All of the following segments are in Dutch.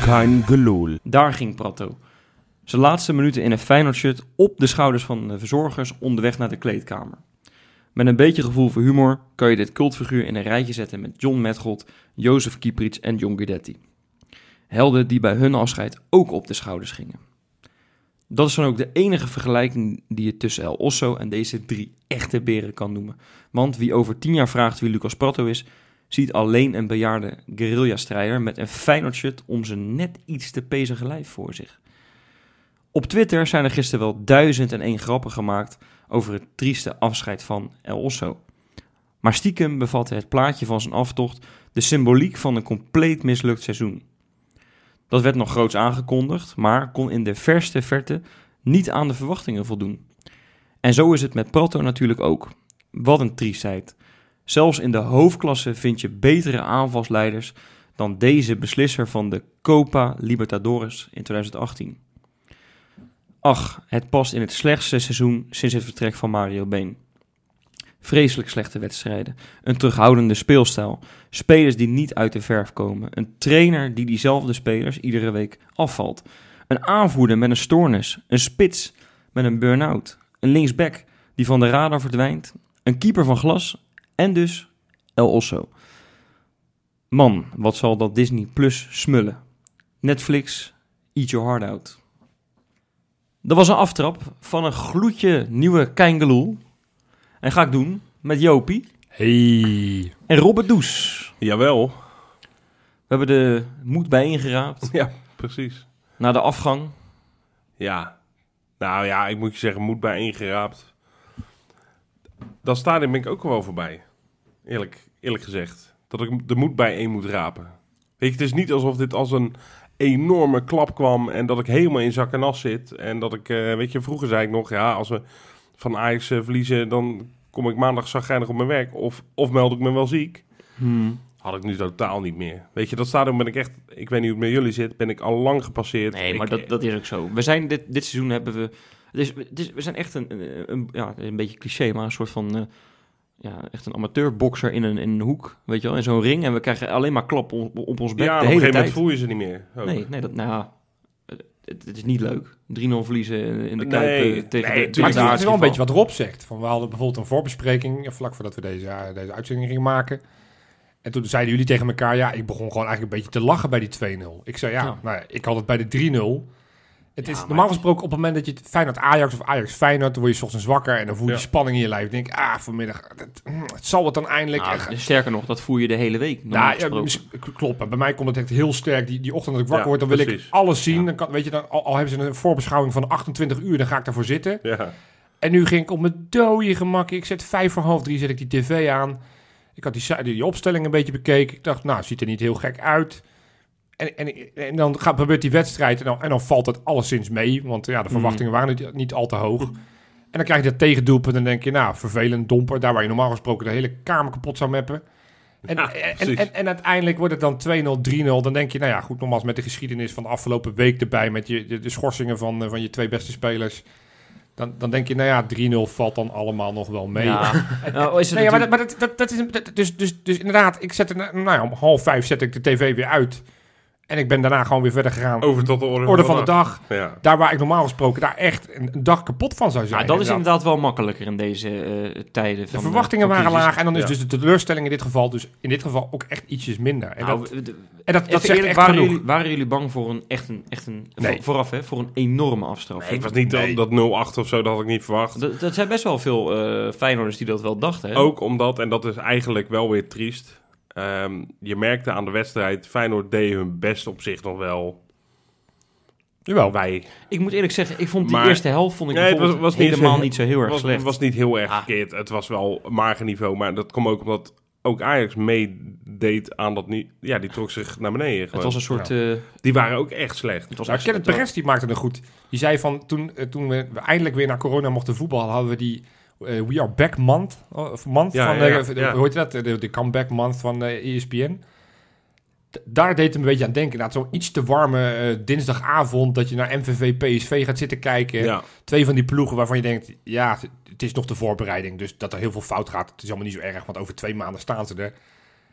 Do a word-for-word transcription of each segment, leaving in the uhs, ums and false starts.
Kein gelul. Daar ging Prato. Zijn laatste minuten in een Feyenoord-shirt op de schouders van de verzorgers onderweg naar de kleedkamer. Met een beetje gevoel voor humor kan je dit cultfiguur in een rijtje zetten met John Metgold, Jozef Kieprits en John Guidetti. Helden die bij hun afscheid ook op de schouders gingen. Dat is dan ook de enige vergelijking die je tussen El Osso en deze drie echte beren kan noemen. Want wie over tien jaar vraagt wie Lucas Prato is, ziet alleen een bejaarde guerrilla-strijder met een Feyenoord-shirt om zijn net iets te pezige lijf voor zich. Op Twitter zijn er gisteren wel duizend en één grappen gemaakt over het trieste afscheid van El Osso. Maar stiekem bevatte het plaatje van zijn aftocht de symboliek van een compleet mislukt seizoen. Dat werd nog groots aangekondigd, maar kon in de verste verte niet aan de verwachtingen voldoen. En zo is het met Prato natuurlijk ook. Wat een triestheid. Zelfs in de hoofdklasse vind je betere aanvalsleiders dan deze beslisser van de Copa Libertadores in twintig achttien. Ach, het past in het slechtste seizoen sinds het vertrek van Mario Been. Vreselijk slechte wedstrijden, een terughoudende speelstijl, spelers die niet uit de verf komen, een trainer die diezelfde spelers iedere week afvalt, een aanvoerder met een stoornis, een spits met een burn-out, een linksback die van de radar verdwijnt, een keeper van glas en dus El Osso. Man, wat zal dat Disney Plus smullen. Netflix, eat your heart out. Dat was een aftrap van een gloedje nieuwe Kein-Geloel. En ga ik doen met Jopie. Hey. En Robert Does. Jawel. We hebben de moed bijeengeraapt. Ja, precies. Na de afgang. Ja. Nou ja, ik moet je zeggen, moed bijeengeraapt. Dat stadium ben ik ook wel voorbij. Eerlijk, eerlijk gezegd. Dat ik de moed bijeen moet rapen. Weet je, het is niet alsof dit als een enorme klap kwam en dat ik helemaal in zak en as zit. En dat ik, uh, weet je, vroeger zei ik nog, ja, als we van Ajax uh, verliezen, dan kom ik maandag chagrijnig op mijn werk. Of, of meld ik me wel ziek. Hmm. Had ik nu totaal niet meer. Weet je, dat stadium ben ik echt, ik weet niet hoe het met jullie zit, ben ik al lang gepasseerd. Nee, maar ik, dat, dat is ook zo. We zijn dit, dit seizoen hebben we... Het is, het is, we zijn echt een, een, een, ja, een beetje cliché, maar een soort van... Uh, ja, echt een amateurbokser in een, in een hoek, weet je wel, in zo'n ring. En we krijgen alleen maar klap op, op ons bek ja, de op een hele gegeven tijd. moment voel je ze niet meer. Ook. Nee, nee, dat, nou ja, het, het is niet leuk. drie nul verliezen in de Nee, Kuip uh, tegen nee, de... Maar tegen het de is wel een aardsrivaal. beetje wat Rob zegt. Van, we hadden bijvoorbeeld een voorbespreking, vlak voordat we deze, uh, deze uitzending gingen maken. En toen zeiden jullie tegen elkaar, ja, ik begon gewoon eigenlijk een beetje te lachen bij die twee nul. Ik zei, ja, Ja. Nou, ik had het bij de drie nul. Het Ja, is maar normaal het- gesproken op het moment dat je het Feyenoord-Ajax of Ajax-Feyenoord, dan word je 's ochtends wakker en dan voel je Ja. die spanning in je lijf. Dan denk ik, ah, vanmiddag, het, het zal het dan eindelijk. Nou, echt. sterker nog, dat voel je de hele week. normaal Nou, ja, gesproken. mis- k- klopt. Maar bij mij komt het echt heel sterk. Die, die ochtend dat ik wakker Ja, word, dan wil precies. ik alles zien. Ja. Dan kan, weet je, dan, al, al hebben ze een voorbeschouwing van achtentwintig uur, dan ga ik daarvoor zitten. Ja. En nu ging ik op mijn dode gemak. Ik zet vijf voor half drie, zet ik die tv aan. Ik had die, si- die, die opstelling een beetje bekeken. Ik dacht, nou, ziet er niet heel gek uit. En, en, en dan gaat, gebeurt die wedstrijd en dan, en dan valt het alleszins mee. Want ja, de verwachtingen waren niet, niet al te hoog. En dan krijg je dat tegendoelpunt en dan denk je, nou, vervelend, domper. Daar waar je normaal gesproken de hele kamer kapot zou meppen. En, Ja, en, precies. en, en uiteindelijk wordt het dan twee nul, drie nul. Dan denk je, nou ja, goed, nogmaals met de geschiedenis van de afgelopen week erbij. Met je, de, de schorsingen van, eh, van je twee beste spelers. Dan, dan denk je, nou ja, drie nul valt dan allemaal nog wel mee. Ja. Nou, is het Nee, ja, maar, natuurlijk- dat, maar dat, dat, dat is... dat- dus, dus, dus inderdaad, ik zet er, nou ja, om half vijf zet ik de tv weer uit. En ik ben daarna gewoon weer verder gegaan. Over tot de orde, Orde van de dag. Ja. Daar waar ik normaal gesproken daar echt een, een dag kapot van zou zijn. Nou, dat is inderdaad. inderdaad wel makkelijker in deze uh, tijden. De Van, verwachtingen uh, van waren crisis. laag. En dan is Ja. dus de teleurstelling in dit geval... dus in dit geval ook echt ietsjes minder. En Nou, dat, we- de- en dat, dat even zegt eerlijk, echt waren genoeg. jullie, waren jullie bang voor een echt een... Echt een Nee. voor- vooraf, hè? Voor een enorme afstraffing? Nee, het was niet Nee. dat, dat nul acht of zo, dat had ik niet verwacht. Dat, dat zijn best wel veel uh, Feyenoorders die dat wel dachten, hè? Ook omdat, en dat is eigenlijk wel weer triest... Um, je merkte aan de wedstrijd, Feyenoord deed hun best op zich nog wel. Jawel. Wij. Ik moet eerlijk zeggen, ik vond die Maar- eerste helft vond ik Nee, het bijvoorbeeld was- was niet helemaal zo- niet zo heel erg Het was, slecht. was niet heel erg Ah. verkeerd. Het was wel magerniveau, maar dat kwam ook omdat ook Ajax meedeed aan dat niet. Ja, die trok zich naar beneden. het gewoon. was een soort... Ja. uh, Die waren ook echt slecht. het was Nou, echt- Kenneth het was- Perez die maakte het goed. Die zei van, toen, uh, toen we, we eindelijk weer naar corona mochten voetballen... hadden we die uh, We Are Back month, of month Ja, van, ja, ja, uh, de- ja. hoe heet dat? De, de comeback month van uh, E S P N. D- daar deed het een beetje aan denken. Nou, zo'n iets te warme uh, dinsdagavond... dat je naar M V V P S V gaat zitten kijken. Ja. Twee van die ploegen waarvan je denkt... ja, het is nog de voorbereiding, dus dat er heel veel fout gaat... het is allemaal niet zo erg, want over twee maanden staan ze er.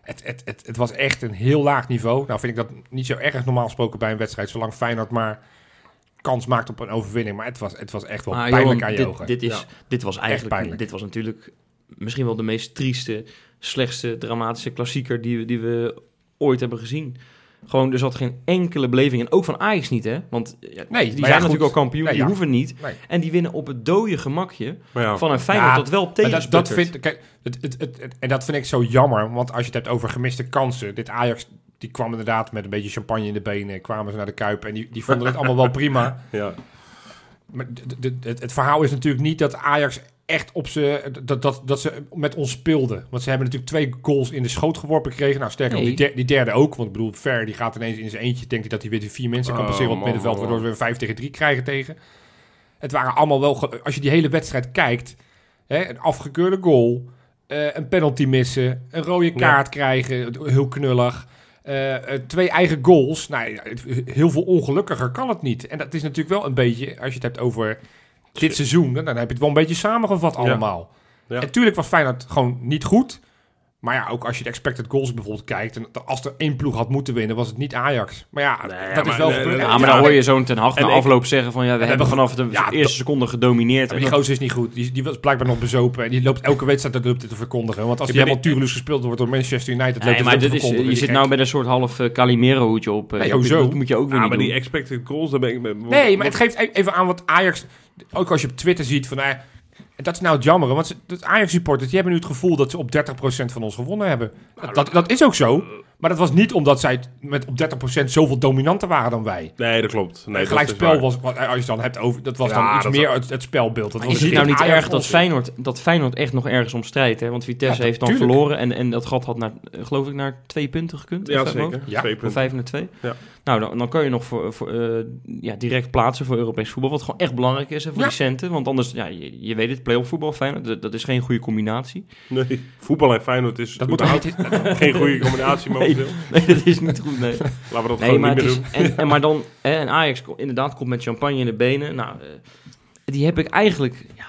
Het, het, het, het was echt een heel laag niveau. Nou vind ik dat niet zo erg normaal gesproken bij een wedstrijd, zolang Feyenoord maar kans maakt op een overwinning. Maar het was, het was echt wel Maar pijnlijk Johan, aan je dit, ogen. Dit, is, Ja. dit was eigenlijk, pijnlijk. dit was natuurlijk misschien wel de meest trieste, slechtste, dramatische klassieker die we, die we ooit hebben gezien. Gewoon, er zat geen enkele beleving in. Ook van Ajax niet, hè? Want ja, Nee, die maar zijn ja, goed. natuurlijk al kampioen, Nee, die ja. hoeven niet. Nee. En die winnen op het dode gemakje Maar ja, van een Feyenoord Ja, dat wel Maar dat, dat tegensputtert. vind, kijk, het, het, het, het- en dat vind ik zo jammer, want als je het hebt over gemiste kansen. Dit Ajax, die kwam inderdaad met een beetje champagne in de benen, kwamen ze naar de Kuip en die, die vonden het allemaal wel prima. ja. Maar de, de, de- het, het verhaal is natuurlijk niet dat Ajax echt op ze, dat, dat, dat ze met ons speelden. Want ze hebben natuurlijk twee goals in de schoot geworpen gekregen. Nou, sterker nog, Nee. die, der- die derde ook. Want ik bedoel, Ver, die gaat ineens in zijn eentje, denkt hij dat hij weer vier mensen kan Oh, passeren op het man, middenveld, man, waardoor we een vijf tegen drie krijgen tegen. Het waren allemaal wel, ge- als je die hele wedstrijd kijkt, hè, een afgekeurde goal, eh, een penalty missen, een rode kaart krijgen, heel knullig. Eh, eh, twee eigen goals. Nou, ja, het- heel veel ongelukkiger kan het niet. En dat is natuurlijk wel een beetje, als je het hebt over dit seizoen, dan heb je het wel een beetje samengevat Ja. allemaal. Ja. En natuurlijk was Feyenoord gewoon niet goed. Maar ja, ook als je de expected goals bijvoorbeeld kijkt, en als er één ploeg had moeten winnen, was het niet Ajax. Maar ja, Nee, dat maar- is wel nee, gebeurd. nee, Ja, En maar ja, dan hoor je zo'n Ten Hag En na ik- afloop zeggen van ja, we hebben hebben vanaf de ja, eerste seconde gedomineerd. Maar En die dan- gozer is niet goed. Die, die was blijkbaar nog bezopen. En die loopt elke wedstrijd dat loopt dit te verkondigen. Want als Ik die ben- helemaal tureloos gespeeld wordt door Manchester United, loopt Nee, het maar ook te dit is, verkondigen. je Die zit gek. nou met een soort half uh, Calimero hoedje op. uh, Nee, dat, hoezo? dat moet je ook weer Ah, niet maar doen. die expected goals, daar ben ik... met- Nee, maar het geeft e- even aan wat Ajax... Ook als je op Twitter ziet van... Nou, dat is nou het jammer. Want ze- de Ajax-supporters die hebben nu het gevoel dat ze op dertig procent van ons gewonnen hebben. Dat, dat, dat is ook zo. Maar dat was niet omdat zij met op dertig procent zoveel dominanter waren dan wij. Nee, dat klopt. Nee, Het dat is gelijkspel waar. was, wat- als je het dan hebt over... Dat was Ja, dan iets dat- meer het, het spelbeeld. Dat Maar was is het dus nou niet Ajax erg dat onzin. Feyenoord, dat Feyenoord echt nog ergens om strijdt? Hè? Want Vitesse Ja, heeft dan tuurlijk. verloren en, en dat gat had naar, uh, geloof ik naar twee punten gekund. Ja, Of zo, zeker. Ja. Twee Van punten. vijf naar twee. Ja. Nou, dan, dan kan je nog voor, voor, uh, ja, direct plaatsen voor Europees voetbal. Wat gewoon echt belangrijk is hè, voor Ja. die centen. Want anders, ja, je, je weet het, play-off voetbal, Feyenoord, dat, dat is geen goede combinatie. Nee, voetbal en Feyenoord is Dat moet überhaupt toch geen goede combinatie momenteel. Nee, dat is niet goed, nee. Laten we dat Nee, gewoon maar, niet het meer is, doen. en, en maar dan, hè, en Ajax ko- inderdaad komt met champagne in de benen. Nou, eh, die heb ik eigenlijk ja,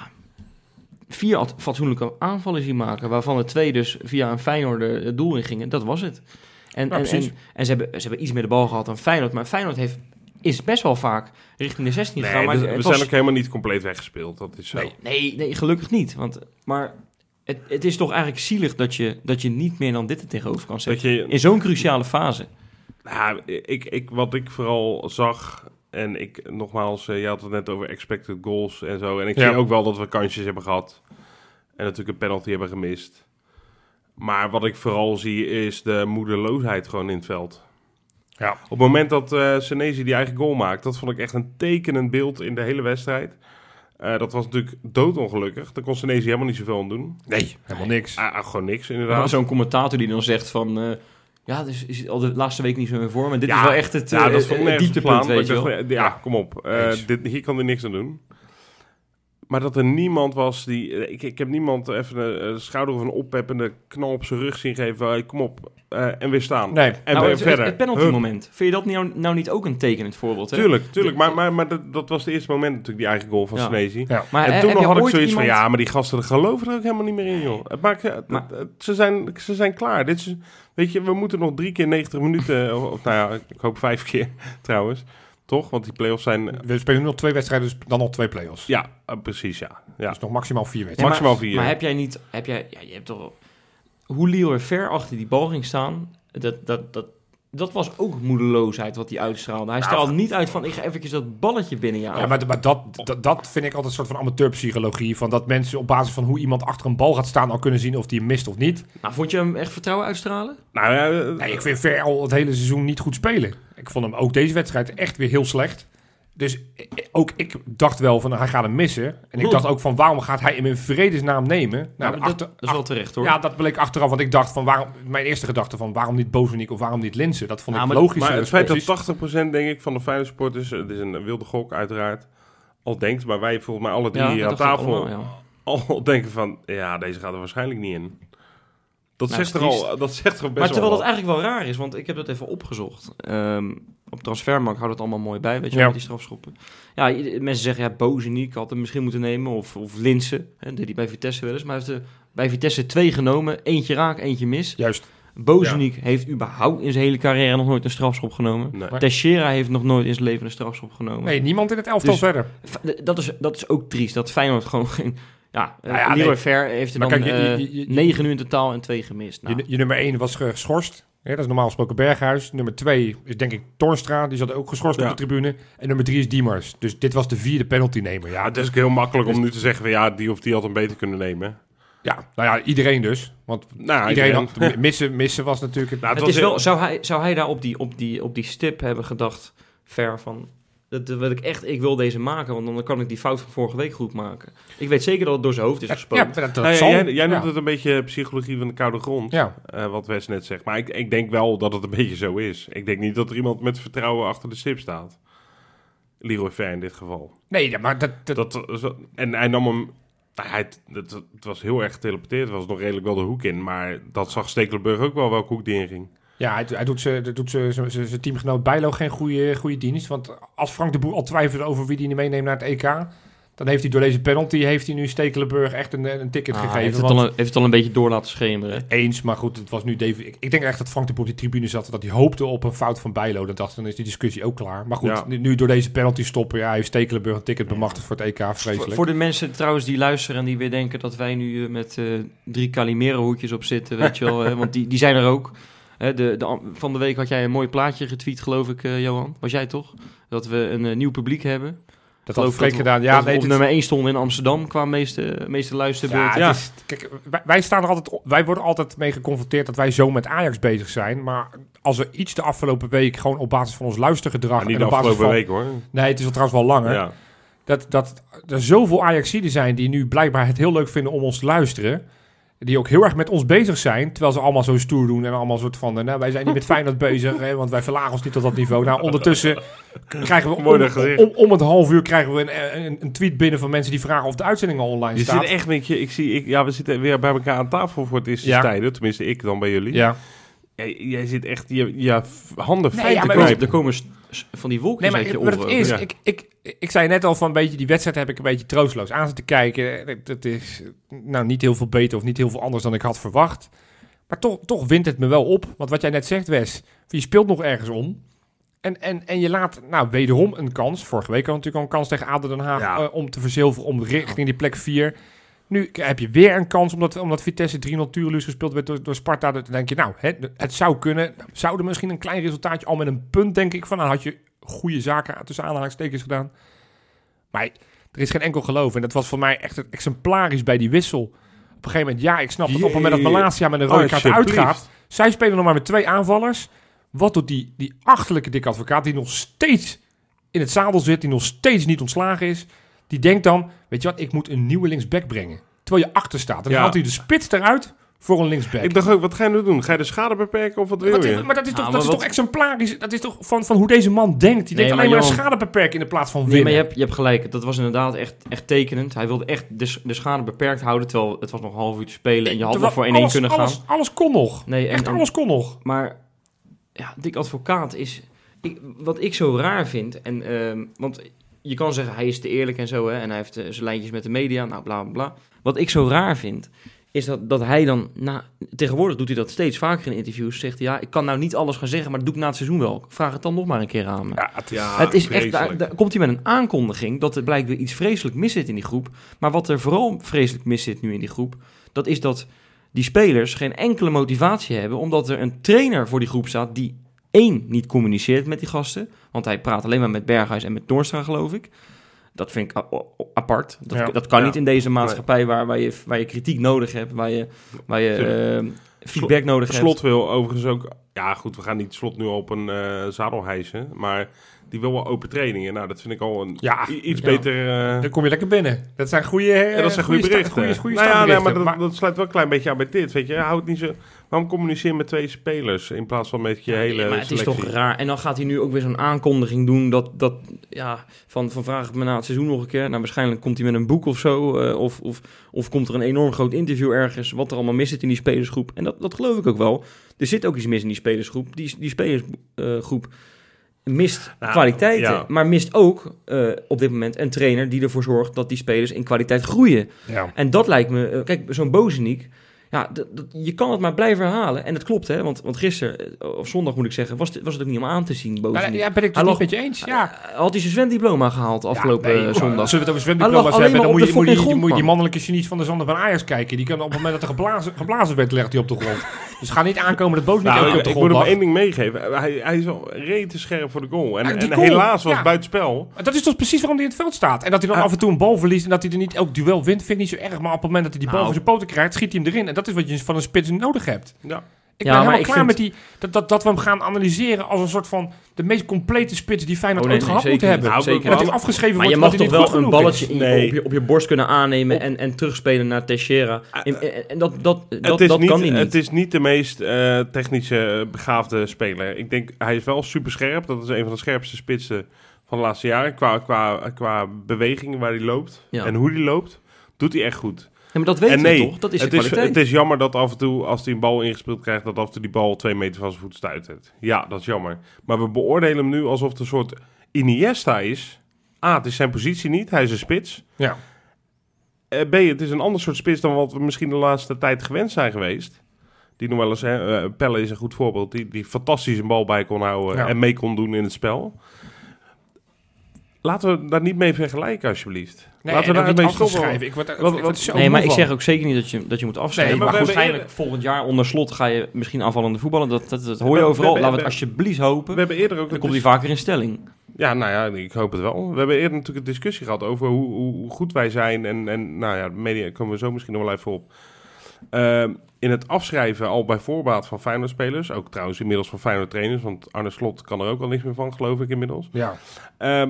vier at- fatsoenlijke aanvallen zien maken. Waarvan er twee dus via een Feyenoord het doel in gingen. Dat was het. En, Ja, en, precies. en, en ze, hebben, ze hebben iets meer de bal gehad dan Feyenoord. Maar Feyenoord heeft, is best wel vaak richting de zestien gegaan. Nee, Maar dus het we was- zijn ook helemaal niet compleet weggespeeld. Dat is zo. Nee. nee, nee, gelukkig niet. Want, maar het, het is toch eigenlijk zielig dat je, dat je niet meer dan dit er tegenover kan Dat zetten. je, In zo'n cruciale fase. nou, ik, ik, wat ik vooral zag, en ik nogmaals, eh, je had het net over expected goals en zo. En ik Ja. zie ook wel dat we kansjes hebben gehad. En natuurlijk een penalty hebben gemist. Maar wat ik vooral zie is de moedeloosheid gewoon in het veld. Ja. Op het moment dat uh, Senesi die eigen goal maakt, dat vond ik echt een tekenend beeld in de hele wedstrijd. Uh, dat was natuurlijk doodongelukkig. Daar kon Senesi helemaal niet zoveel aan doen. Nee, helemaal niks. Ah, ah, gewoon niks Maar inderdaad. zo'n commentator die dan zegt van... eh, ja, dus is al de laatste week niet zo in vorm. En dit Ja, is wel echt het, Ja, uh, dat is toch het nergens dieptepunt, plan, weet je wel. maar ik dacht, Ja, kom op. Uh, Eens. dit, hier kan hij niks aan doen. Maar dat er niemand was die... eh, Ik, ik heb niemand even een, een schouder of een oppeppende knal op zijn rug zien geven. Hey, kom op. Uh, en weer staan. Nee. En nou, weer het, verder. het penalty moment. Vind je dat nou, nou niet ook een tekenend voorbeeld? Hè? Tuurlijk, tuurlijk. De- Maar, maar, maar dat, dat was het eerste moment natuurlijk, die eigen goal van Ja. Senesi. Ja. Maar En he- toen heb nog je had ik ooit zoiets van, iemand- ja, maar die gasten geloven er ook helemaal niet meer in, joh. Het maakt, het- Maar- het- ze, zijn, ze zijn klaar. Dit is, weet je, we moeten nog drie keer negentig minuten, of, of nou ja, ik hoop vijf keer trouwens. Toch? Want die play-offs zijn... We spelen nu nog twee wedstrijden, dus dan nog twee play-offs. Ja, uh, precies, ja. ja. Dus nog maximaal vier Ja, wedstrijden. maximaal maar, vier. Maar heb jij niet... Heb jij, ja, je hebt toch... Hoe Leroy ver achter die bal ging staan... Dat, dat, dat, dat was ook moedeloosheid wat hij uitstraalde. Hij Nou, straalde niet uit van... Ik ga eventjes dat balletje binnenjagen. Ja, maar, maar dat, dat, dat vind ik altijd een soort van amateurpsychologie. Van dat mensen op basis van hoe iemand achter een bal gaat staan al kunnen zien of die hem mist of niet. Nou, vond je hem echt vertrouwen uitstralen? Nou ja, uh, Nee, ik vind Ver al het hele seizoen niet goed spelen. Ik vond hem ook deze wedstrijd echt weer heel slecht. Dus eh, ook ik dacht wel van hij gaat hem missen. En ik dacht ook van waarom gaat hij hem in vredesnaam nemen? Nou, Nou, dat, achter, dat is wel terecht, hoor. ja, dat bleek achteraf. Want ik dacht van waarom, mijn eerste gedachte van waarom niet Bozeniek of waarom niet Linsen? Dat vond Ja, ik maar- logisch. maar het feit dat tachtig procent denk ik van de Feyenoord supporters, het is een wilde gok uiteraard, al denkt, maar wij volgens mij alle drie Ja, hier dat aan dacht ik tafel allemaal, ja. al denken van, ja, deze gaat er waarschijnlijk niet in. Dat, Nou, zegt, er triest. al, dat zegt er best Maar terwijl wel dat eigenlijk wel raar is, want ik heb dat even opgezocht. Ehm, op Transfermarkt houdt het allemaal mooi bij, weet je, Ja. met die strafschoppen. Ja, i- mensen zeggen, ja, Bozeniek had hem misschien moeten nemen, of, of Linsen, hè, deed hij bij Vitesse wel eens. Maar hij heeft er bij Vitesse twee genomen, eentje raak, eentje mis. Juist. Bozeniek ja. heeft überhaupt in zijn hele carrière nog nooit een strafschop genomen. Nee. Teixeira heeft nog nooit in zijn leven een strafschop genomen. Nee, niemand in het elftal dus, verder. Dat is, dat is ook triest, dat Feyenoord gewoon geen... Ja, nou ja Leroy nee. Fer heeft er maar dan kijk, je, je, je, je, negen nu in totaal en twee gemist. Nou. Je, je nummer één was geschorst. Ja, dat is normaal gesproken Berghuis. Nummer twee is denk ik Toornstra. Die zat ook geschorst ja. op de tribune. En nummer drie is Diemers. Dus dit was de vierde penaltynemer. Ja, het is ook heel makkelijk dus, om nu te zeggen... ja, die of die had hem beter kunnen nemen. Ja, nou ja, iedereen dus. Want nou, iedereen, iedereen. Had, missen, missen was natuurlijk... Het, nou, het, het is wel, zou, hij, zou hij daar op die, op, die, op die stip hebben gedacht... Ver van... Dat wil ik echt, ik wil deze maken, want dan kan ik die fout van vorige week goed maken. Ik weet zeker dat het door zijn hoofd is gesproken. Ja, dat, dat nou, ja, jij jij ja. noemt het een beetje psychologie van de koude grond, ja. uh, wat Wes net zegt. Maar ik, ik denk wel dat het een beetje zo is. Ik denk niet dat er iemand met vertrouwen achter de stip staat. Leroy Fer in dit geval. Nee, maar dat... dat... dat en hij nam hem... Hij, het, het was heel erg geteleporteerd. Het was nog redelijk wel de hoek in. Maar dat zag Stekelenburg ook wel welke hoek die in ging. Ja, hij, hij doet zijn teamgenoot Bijlo geen goede, goede dienst. Want als Frank de Boer al twijfelt over wie die meeneemt naar het E K... dan heeft hij door deze penalty heeft hij nu Stekelenburg echt een, een ticket ah, gegeven. Heeft het, want, al een, heeft het al een beetje door laten schemeren. Eens, maar goed, het was nu David. Ik, ik denk echt dat Frank de Boer op die tribune zat... dat hij hoopte op een fout van Bijlo. Dan dacht dan is die discussie ook klaar. Maar goed, ja. nu, nu door deze penalty stoppen... ja, heeft Stekelenburg een ticket bemachtigd voor het E K. Vreselijk. Voor, voor de mensen trouwens die luisteren en die weer denken... dat wij nu uh, met uh, drie Calimero-hoedjes op zitten, weet je wel. Hè, want die, die zijn er ook... He, de, de, van de week had jij een mooi plaatje getweet, geloof ik, uh, Johan. Was jij toch? Dat we een uh, nieuw publiek hebben. Dat had Freek gedaan. Ja, dat nee, we op nummer één stonden in Amsterdam qua meeste, meeste luisterbeurt. Ja, ja. Is, kijk, wij, wij, staan er altijd, wij worden altijd mee geconfronteerd dat wij zo met Ajax bezig zijn. Maar als we iets de afgelopen week gewoon op basis van ons luistergedrag... Ja, niet en de op afgelopen basis van, week hoor. Nee, het is al trouwens wel langer. Ja. Dat, dat er zoveel Ajaxiden zijn die nu blijkbaar het heel leuk vinden om ons te luisteren... die ook heel erg met ons bezig zijn, terwijl ze allemaal zo stoer doen en allemaal soort van, nou, wij zijn niet met Feyenoord bezig, hè, want wij verlagen ons niet tot dat niveau. Nou, ondertussen krijgen we om, om, om het half uur krijgen we een, een, een tweet binnen van mensen die vragen of de uitzending al online je staat. Je zit echt met je, ik zie, ik, ja, we zitten weer bij elkaar aan tafel voor het eerste ja. tijden, tenminste ik dan bij jullie. Ja. Jij, jij zit echt, je, je handen nee, feiten ja, knijpen. Er komen st- van die wolkjes nee, uit je oren. oren. Het is, ja. ik, ik, ik zei net al van een beetje, die wedstrijd heb ik een beetje troosteloos aan zitten kijken. Dat is nou niet heel veel beter of niet heel veel anders dan ik had verwacht. Maar toch, toch wint het me wel op. Want wat jij net zegt, Wes, je speelt nog ergens om. En, en, en je laat nou wederom een kans. Vorige week had natuurlijk al een kans tegen A D O Den Haag ja. uh, om te verzilveren, om richting die plek vier. Nu heb je weer een kans, omdat, omdat Vitesse drie nul Tureluus gespeeld werd door, door Sparta. Dan denk je, nou, het, het zou kunnen. Zou er misschien een klein resultaatje, al met een punt, denk ik, van. Dan had je goede zaken tussen aanhalingstekens gedaan. Maar er is geen enkel geloof. En dat was voor mij echt een exemplarisch bij die wissel. Op een gegeven moment, ja, ik snap het op het moment dat Malasia met een rode kaart uitgaat. Zij spelen nog maar met twee aanvallers. Wat doet die, die achterlijke dikke advocaat, die nog steeds in het zadel zit, die nog steeds niet ontslagen is... Die denkt dan, weet je wat, ik moet een nieuwe linksback brengen. Terwijl je achter staat. Dan ja. haalt hij de spits eruit voor een linksback. Ik dacht ook, wat ga je nu doen? Ga je de schade beperken of wat wil wat, je? Maar dat is toch, nou, dat is toch exemplarisch? Dat is toch van, van hoe deze man denkt. Die nee, denkt alleen maar, maar een schade beperken in de plaats van winnen. Nee, maar je hebt, je hebt gelijk. Dat was inderdaad echt, echt tekenend. Hij wilde echt de, de schade beperkt houden, terwijl het was nog een half uur te spelen en je had nog voor één één kunnen alles, gaan. Alles kon nog. Nee, en, echt alles kon nog. Maar ja, Dick Advocaat is... Ik, wat ik zo raar vind, en, uh, want... Je kan zeggen, hij is te eerlijk en zo, hè, en hij heeft uh, zijn lijntjes met de media, nou, bla, bla, bla. Wat ik zo raar vind, is dat, dat hij dan... Nou, tegenwoordig doet hij dat steeds vaker in interviews. Zegt hij, ja, ik kan nou niet alles gaan zeggen, maar dat doe ik na het seizoen wel. Vraag het dan nog maar een keer aan me. Ja, het is, ja, het is echt, daar, daar komt hij met een aankondiging dat er blijkbaar iets vreselijk mis zit in die groep. Maar wat er vooral vreselijk mis zit nu in die groep, dat is dat die spelers geen enkele motivatie hebben, omdat er een trainer voor die groep staat die... één, niet communiceert met die gasten. Want hij praat alleen maar met Berghuis en met Toornstra, geloof ik. Dat vind ik a- apart. Dat, ja. dat kan ja. niet in deze maatschappij nee. waar, waar, je, waar je kritiek nodig hebt. Waar je, waar je uh, feedback Slot, nodig hebt. Slot wil overigens ook... Ja, goed, we gaan niet Slot nu op een uh, zadel hijsen. Maar die wil wel open trainingen. Nou, dat vind ik al een ja, i- iets ja. beter... Uh... Dan kom je lekker binnen. Dat zijn goede uh, ja, dat zijn goede berichten. Goede, goede nou ja, nee, maar, dat, maar dat sluit wel een klein beetje aan bij dit. Weet je, houdt niet zo... Waarom communiceer met twee spelers in plaats van met je ja, hele maar het selectie? is toch raar. En dan gaat hij nu ook weer zo'n aankondiging doen dat, dat ja, van, van vraag ik me na het seizoen nog een keer. Nou, waarschijnlijk komt hij met een boek of zo. Uh, of, of, of komt er een enorm groot interview ergens, wat er allemaal mis zit in die spelersgroep. En dat, dat geloof ik ook wel. Er zit ook iets mis in die spelersgroep. Die, die spelersgroep uh, mist nou, kwaliteiten, ja. maar mist ook uh, op dit moment een trainer die ervoor zorgt dat die spelers in kwaliteit groeien. Ja. En dat lijkt me... Uh, kijk, zo'n Bozeniek... Ja, d- d- je kan het maar blijven herhalen. En dat klopt, hè. Want, want gisteren, of zondag moet ik zeggen, was het, was het ook niet om aan te zien. Nou, ja, ben ik het Hij niet lag- met je eens. Ja. Had hij zijn zwemdiploma gehaald afgelopen Ja, nee, eh, zondag? Zullen we het over Hij zwemdiploma's lag alleen hebben? Dan maar moet op je, de moet, je, fucking moet je die grond, mannelijke genies van de Zonde van Ajax kijken. Die kan op het moment dat er geblazen, geblazen werd, legt hij op de grond. Dus ga niet aankomen dat Boos niet Nou, ook op de ik grond moet hem lag. één ding meegeven. Hij, hij is al rete scherp voor de goal. En, Ja, die en goal, helaas was ja. het buitenspel. Maar dat is toch precies waarom hij in het veld staat. En dat hij dan Ah. af en toe een bal verliest en dat hij er niet elk duel wint, vind ik niet zo erg. Maar op het moment dat hij die bal Nou. voor zijn poten krijgt, schiet hij hem erin. En dat is wat je van een spits nodig hebt. Ja. Ik Ja, ben maar helemaal ik klaar vind- met die, dat, dat, dat we hem gaan analyseren als een soort van de meest complete spits die Feyenoord Oh, nee, ooit nee, gehad moet zeker hebben. niet. Nou, Zeker we- Dat we- hij afgeschreven Maar je wordt mag dat toch hij niet wel goed een genoeg balletje is. in je- Nee. op, je, op je borst kunnen aannemen en, en terugspelen naar Teixeira. En, en, en dat, dat, dat, Het is, dat niet, kan hij niet. het is niet de meest eh, technische begaafde speler. Ik denk, hij is wel super scherp. Dat is een van de scherpste spitsen van de laatste jaren. Qua, qua, qua beweging waar hij loopt Ja. en hoe hij loopt, doet hij echt goed. Ja, maar dat weten en we nee, toch? Dat is de het, is, kwaliteit. het is jammer dat af en toe, als hij een bal ingespeeld krijgt, dat af en toe die bal twee meter van zijn voet stuitert. Ja, dat is jammer. Maar we beoordelen hem nu alsof het een soort Iniesta is. A, het is zijn positie niet. Hij is een spits. Ja. Eh, B, het is een ander soort spits dan wat we misschien de laatste tijd gewend zijn geweest. Die nog wel eens, hè, uh, Pelle is een goed voorbeeld, die, die fantastisch een bal bij kon houden Ja. en mee kon doen in het spel. Laten we daar niet mee vergelijken, alsjeblieft. Nee, Laten we en ook daar niet mee stoppen. afgeschreven. Ik word, er- Wat- ik word er zo Nee, maar moe ik van. zeg ook zeker niet dat je, dat je moet afschrijven. Nee, maar maar we goed, hebben waarschijnlijk eerder- volgend jaar onder slot ga je misschien aanvallende voetballen. Dat, dat, dat hoor je We- overal. we- Laten we we- het alsjeblieft hopen. We hebben eerder ook Dan een komt hij dis- vaker in stelling. Ja, nou ja, ik hoop het wel. We hebben eerder natuurlijk een discussie gehad over hoe, hoe, hoe goed wij zijn. En, en nou ja, de media komen we zo misschien nog wel even op. Ehm, in het afschrijven al bij voorbaat van Feyenoord-spelers. Ook trouwens inmiddels van Feyenoord-trainers. Want Arne Slot kan er ook al niks meer van, geloof ik inmiddels. Ja. Ehm,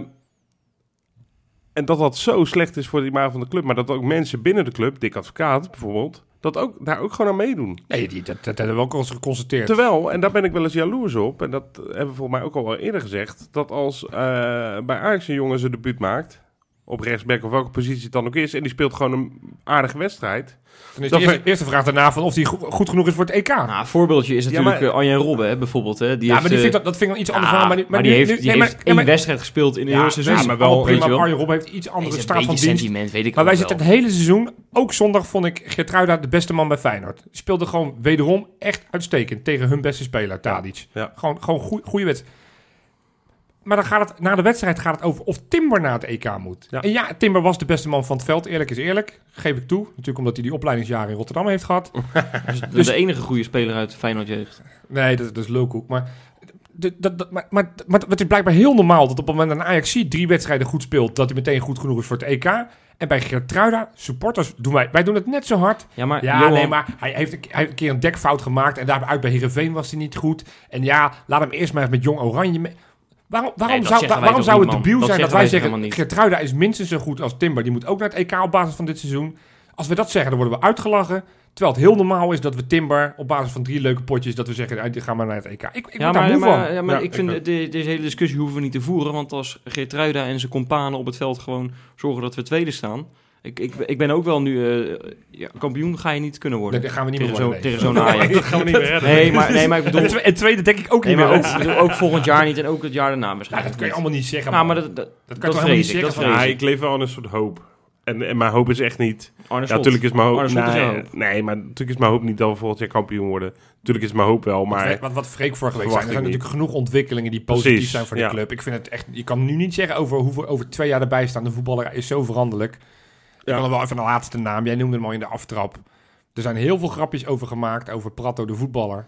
en dat dat zo slecht is voor de imago van de club. Maar dat ook mensen binnen de club, Dick Advocaat bijvoorbeeld, dat ook, daar ook gewoon aan meedoen. Nee, die, dat, dat hebben we ook al eens geconstateerd. Terwijl, en daar ben ik wel eens jaloers op, en dat hebben we volgens mij ook al wel eerder gezegd, dat als uh, bij Ajax een jongen zijn debuut maakt, op rechtsback of welke positie het dan ook is, en die speelt gewoon een aardige wedstrijd. Dan is Dat de eerste, ver- eerste vraag daarna van of die go- goed genoeg is voor het E K. Nou, een voorbeeldje is Ja, natuurlijk maar- eh, Arjen Robben, hè, bijvoorbeeld. Hè. Die ja, heeft, maar die eh, vind dat, dat vind ik wel iets anders ja, van. Maar die, maar die nu- heeft, nu- die nee, heeft maar- één maar- wedstrijd gespeeld in de Ja, hele seizoen. ja, maar wel, allemaal prima, weet je wel. Arjen Robben heeft iets andere Is een staat van beetje dienst. sentiment, weet ik Maar wij ook zitten wel. het hele seizoen, ook zondag vond ik Geertruida de beste man bij Feyenoord. Speelde gewoon wederom echt uitstekend tegen hun beste speler, Tadic. Ja. Gewoon, gewoon goe- goede wedstrijd. Maar dan gaat het, na de wedstrijd gaat het over of Timber naar het E K moet. Ja. En ja, Timber was de beste man van het veld, eerlijk is eerlijk. Geef ik toe. Natuurlijk omdat hij die opleidingsjaren in Rotterdam heeft gehad. Dus Dus- de enige goede speler uit de Feyenoord jeugd. Nee, dat, dat is lulkoek. Maar, de, dat, dat, maar, maar, maar het is blijkbaar heel normaal dat op het moment dat een Ajax drie wedstrijden goed speelt, dat hij meteen goed genoeg is voor het E K. En bij Geertruida, supporters, doen wij, wij doen het net zo hard. Ja, maar Ja, Johan, nee, maar hij heeft, een, hij heeft een keer een dekfout gemaakt en daaruit bij Heerenveen was hij niet goed. En ja, laat hem eerst maar eens met Jong Oranje mee. Waarom, waarom dat zou, zeggen wij waarom toch zou niet, het man? debiel Dat zijn dat zeggen wij wij zeggen, helemaal niet. Geertruida is minstens zo goed als Timber. Die moet ook naar het E K op basis van dit seizoen. Als we dat zeggen, dan worden we uitgelachen. Terwijl het heel normaal is dat we Timber op basis van drie leuke potjes, dat we zeggen, "Hey, ga maar naar het E K. Ik, ik Ja, word daar maar, moe maar, van. ja, maar Ja, ik ik vind ook. de, deze hele discussie hoeven we niet te voeren. Want als Geertruida en zijn companen op het veld gewoon zorgen dat we tweede staan. Ik, ik, ik ben ook wel nu... eh, ja, kampioen ga je niet kunnen worden. Nee, dat gaan we niet tegen meer zo, worden, nee. tegen zo'n Ajax. Dat gaan we niet meer redden. Nee, maar, nee, maar ik En bedoel... het twe- het tweede denk ik ook Nee, niet maar meer. ook, ik bedoel, ook volgend jaar niet en ook het jaar daarna Nou, waarschijnlijk dat kun je niet. allemaal niet zeggen. Nou, man. maar dat, dat, Dat dat, kan je toch helemaal niet vrees ik. Dat zeggen vrees Ja, ik. ik leef wel aan een soort hoop. En, en mijn hoop is echt niet... Arne Ja, Slot. natuurlijk is mijn hoop... Arne Slot is nee, jouw hoop. nee, maar natuurlijk is mijn hoop niet dat we volgend jaar kampioen worden. Natuurlijk is mijn hoop wel, maar... Wat, wat, wat Freek vorige week Verwacht zei, er zijn ik natuurlijk genoeg ontwikkelingen die positief Precies, zijn voor de ja. club. Ik vind het echt, je kan nu niet zeggen over hoeveel over twee jaar erbij staan. De voetballer is zo veranderlijk. Ik Ja. kan er wel even een laatste naam. Jij noemde hem al in de aftrap. Er zijn heel veel grapjes over gemaakt over Prato, de voetballer.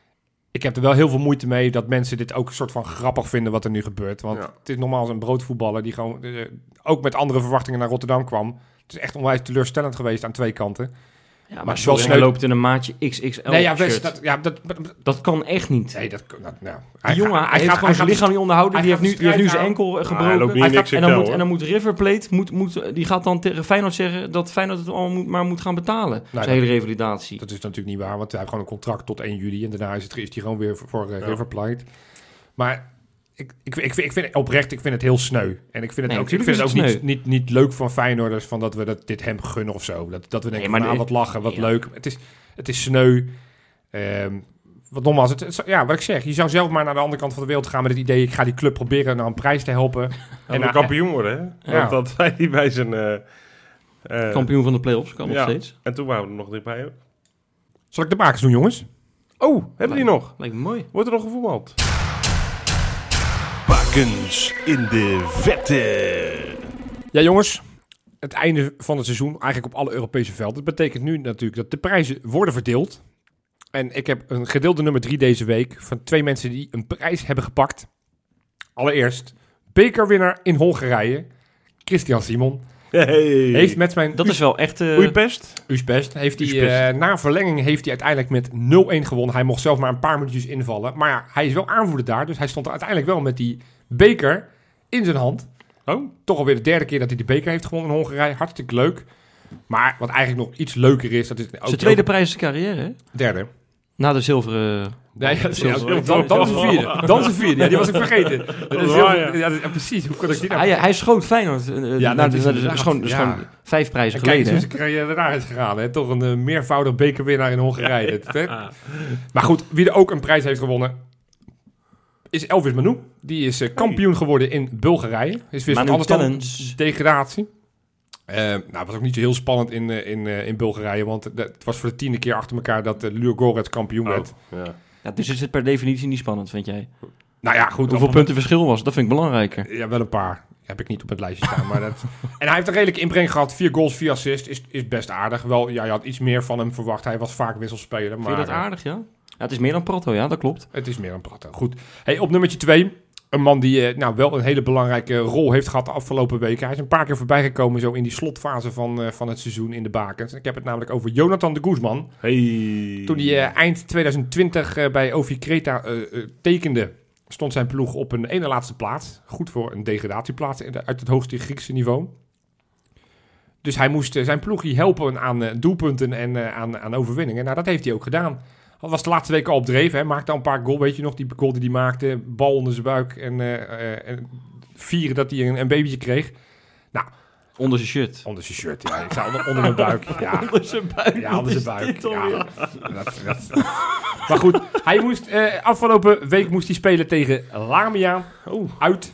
Ik heb er wel heel veel moeite mee dat mensen dit ook een soort van grappig vinden wat er nu gebeurt. Want Ja. het is normaal een broodvoetballer die gewoon eh, ook met andere verwachtingen naar Rotterdam kwam. Het is echt onwijs teleurstellend geweest aan twee kanten. Ja, maar maar het is wel sorry, sneu- hij loopt in een maatje X X L nee, ja, Wes, shirt. dat, ja, dat, dat- Dat kan echt niet. nee, dat, dat nou, Die jongen, hij, gaat- heeft gewoon hij zijn gaat- lichaam niet onderhouden. hij Die heeft, gaat nu, de die heeft nu zijn strijd enkel eh, Ah, hij gebroken. loopt niet Hij in gaat- X X L, en, dan moet, hoor. en dan moet River Plate, moet, moet, die gaat dan tegen Feyenoord zeggen dat Feyenoord het allemaal moet, maar moet gaan betalen. zijn dat- hele revalidatie. Dat is natuurlijk niet waar, want hij heeft gewoon een contract tot één juli. En daarna is, het, is hij gewoon weer voor, voor uh, Ja. River Plate. Maar ik, ik, ik, vind- ik vind oprecht, ik vind het heel sneu. En ik vind het Nee, ook, ik natuurlijk vind het ook is niet, het niet, niet leuk van Feyenoorders van dat we dat, dit hem gunnen of zo. Dat, dat we denken, Nee, van, maar nou, de- wat lachen, wat ja. leuk. Het is, het is sneu. Ehm, wat nogmaals, het, het- ja, wat ik zeg. Je zou zelf maar naar de andere kant van de wereld gaan met het idee, ik ga die club proberen naar een prijs te helpen. En En, we uh, kampioen worden, hè? Ja. Want dat zei hij bij zijn... eh, eh, Kampioen van de play-offs, kan nog ja. steeds. En toen waren we er nog dichtbij ook. Zal ik de bakens doen, jongens? Oh, hebben die nog? Lijkt me mooi. Wordt er nog gevoetbald? Bakens in de vette. Ja, jongens. Het einde van het seizoen, eigenlijk op alle Europese velden. Dat betekent nu natuurlijk dat de prijzen worden verdeeld. En ik heb een gedeelde nummer drie deze week van twee mensen die een prijs hebben gepakt. Allereerst, bekerwinnaar in Hongarije, Christian Simon. Hey. Heeft met mijn Dat is wel echt... Uh, Oeipest. Uspest, heeft hij, Uspest. uh, na verlenging heeft hij uiteindelijk met nul-een gewonnen. Hij mocht zelf maar een paar minuutjes invallen. Maar ja, hij is wel aanvoerder daar, dus hij stond er uiteindelijk wel met die beker in zijn hand. Oh. Toch alweer de derde keer dat hij de beker heeft gewonnen in Hongarije. Hartstikke leuk. Maar wat eigenlijk nog iets leuker is, dat is ook zijn tweede prijs in zijn carrière, hè? derde. Na de zilveren... Nee, ja, Zilver- ja, dan, dan is de vierde. Dan is de vierde. Ja, die was ik vergeten. Dat is Oh, heel- ja. ja, ja, precies. Hoe kon ik die nou... Hij, hij schoot Feyenoord. Uh, Ja, na dat de, is na de- inderdaad, schoon, dus ja. gewoon vijf prijzen En kijk eens geleden. hoe zijn carrière daarna is gegaan. Hè? Toch een uh, meervoudig bekerwinnaar in Hongarije. Dat, hè? Maar goed, wie er ook een prijs heeft gewonnen, is Elvis Manu. Die is uh, kampioen geworden in Bulgarije. Is weer wat Manu anders dan Challenge. degradatie. Uh, nou, het was ook niet zo heel spannend in, uh, in, uh, in Bulgarije. Want uh, het was voor de tiende keer achter elkaar dat uh, Ludogorets kampioen Oh, werd. ja. Ja, dus is het per definitie niet spannend, vind jij? Nou ja, goed. Hoeveel op- punten verschil was? Dat vind ik belangrijker. Ja, wel een paar. Heb ik niet op het lijstje staan. Maar dat... En hij heeft een redelijke inbreng gehad. Vier goals, vier assists. Is, is best aardig. Wel, ja, je had iets meer van hem verwacht. Hij was vaak wisselspeler. Maar Vind je dat uh, aardig, ja? Ja, het is meer dan Prato, ja, dat klopt. het is meer een praten. Goed. Hey, op nummertje twee. Een man die uh, nou, wel een hele belangrijke rol heeft gehad de afgelopen weken. Hij is een paar keer voorbij gekomen zo in die slotfase van, uh, van het seizoen in de bakens. Ik heb het namelijk over Jonathan de Guzman. Hey. Toen hij uh, eind twintig twintig uh, bij O V Creta uh, uh, tekende, stond zijn ploeg op een ene laatste plaats. Goed voor een degradatieplaats uit het hoogste Griekse niveau. Dus hij moest uh, zijn ploegje helpen aan uh, doelpunten en uh, aan, aan overwinningen. Nou, dat heeft hij ook gedaan. Hij was de laatste weken al op dreef. Hij maakte al een paar goals. Weet je nog, die goal die hij maakte. Bal onder zijn buik. En, uh, uh, en vieren dat hij een, een babytje kreeg. Nou, Onder zijn shirt. onder zijn shirt. Ja, ik sta onder, onder mijn buik. Ja, Onder zijn buik. ja, onder zijn Wat is buik. dit Ja, alweer? dat, dat, maar goed, hij moest, uh, afgelopen week moest hij spelen tegen Lamia Oh. uit.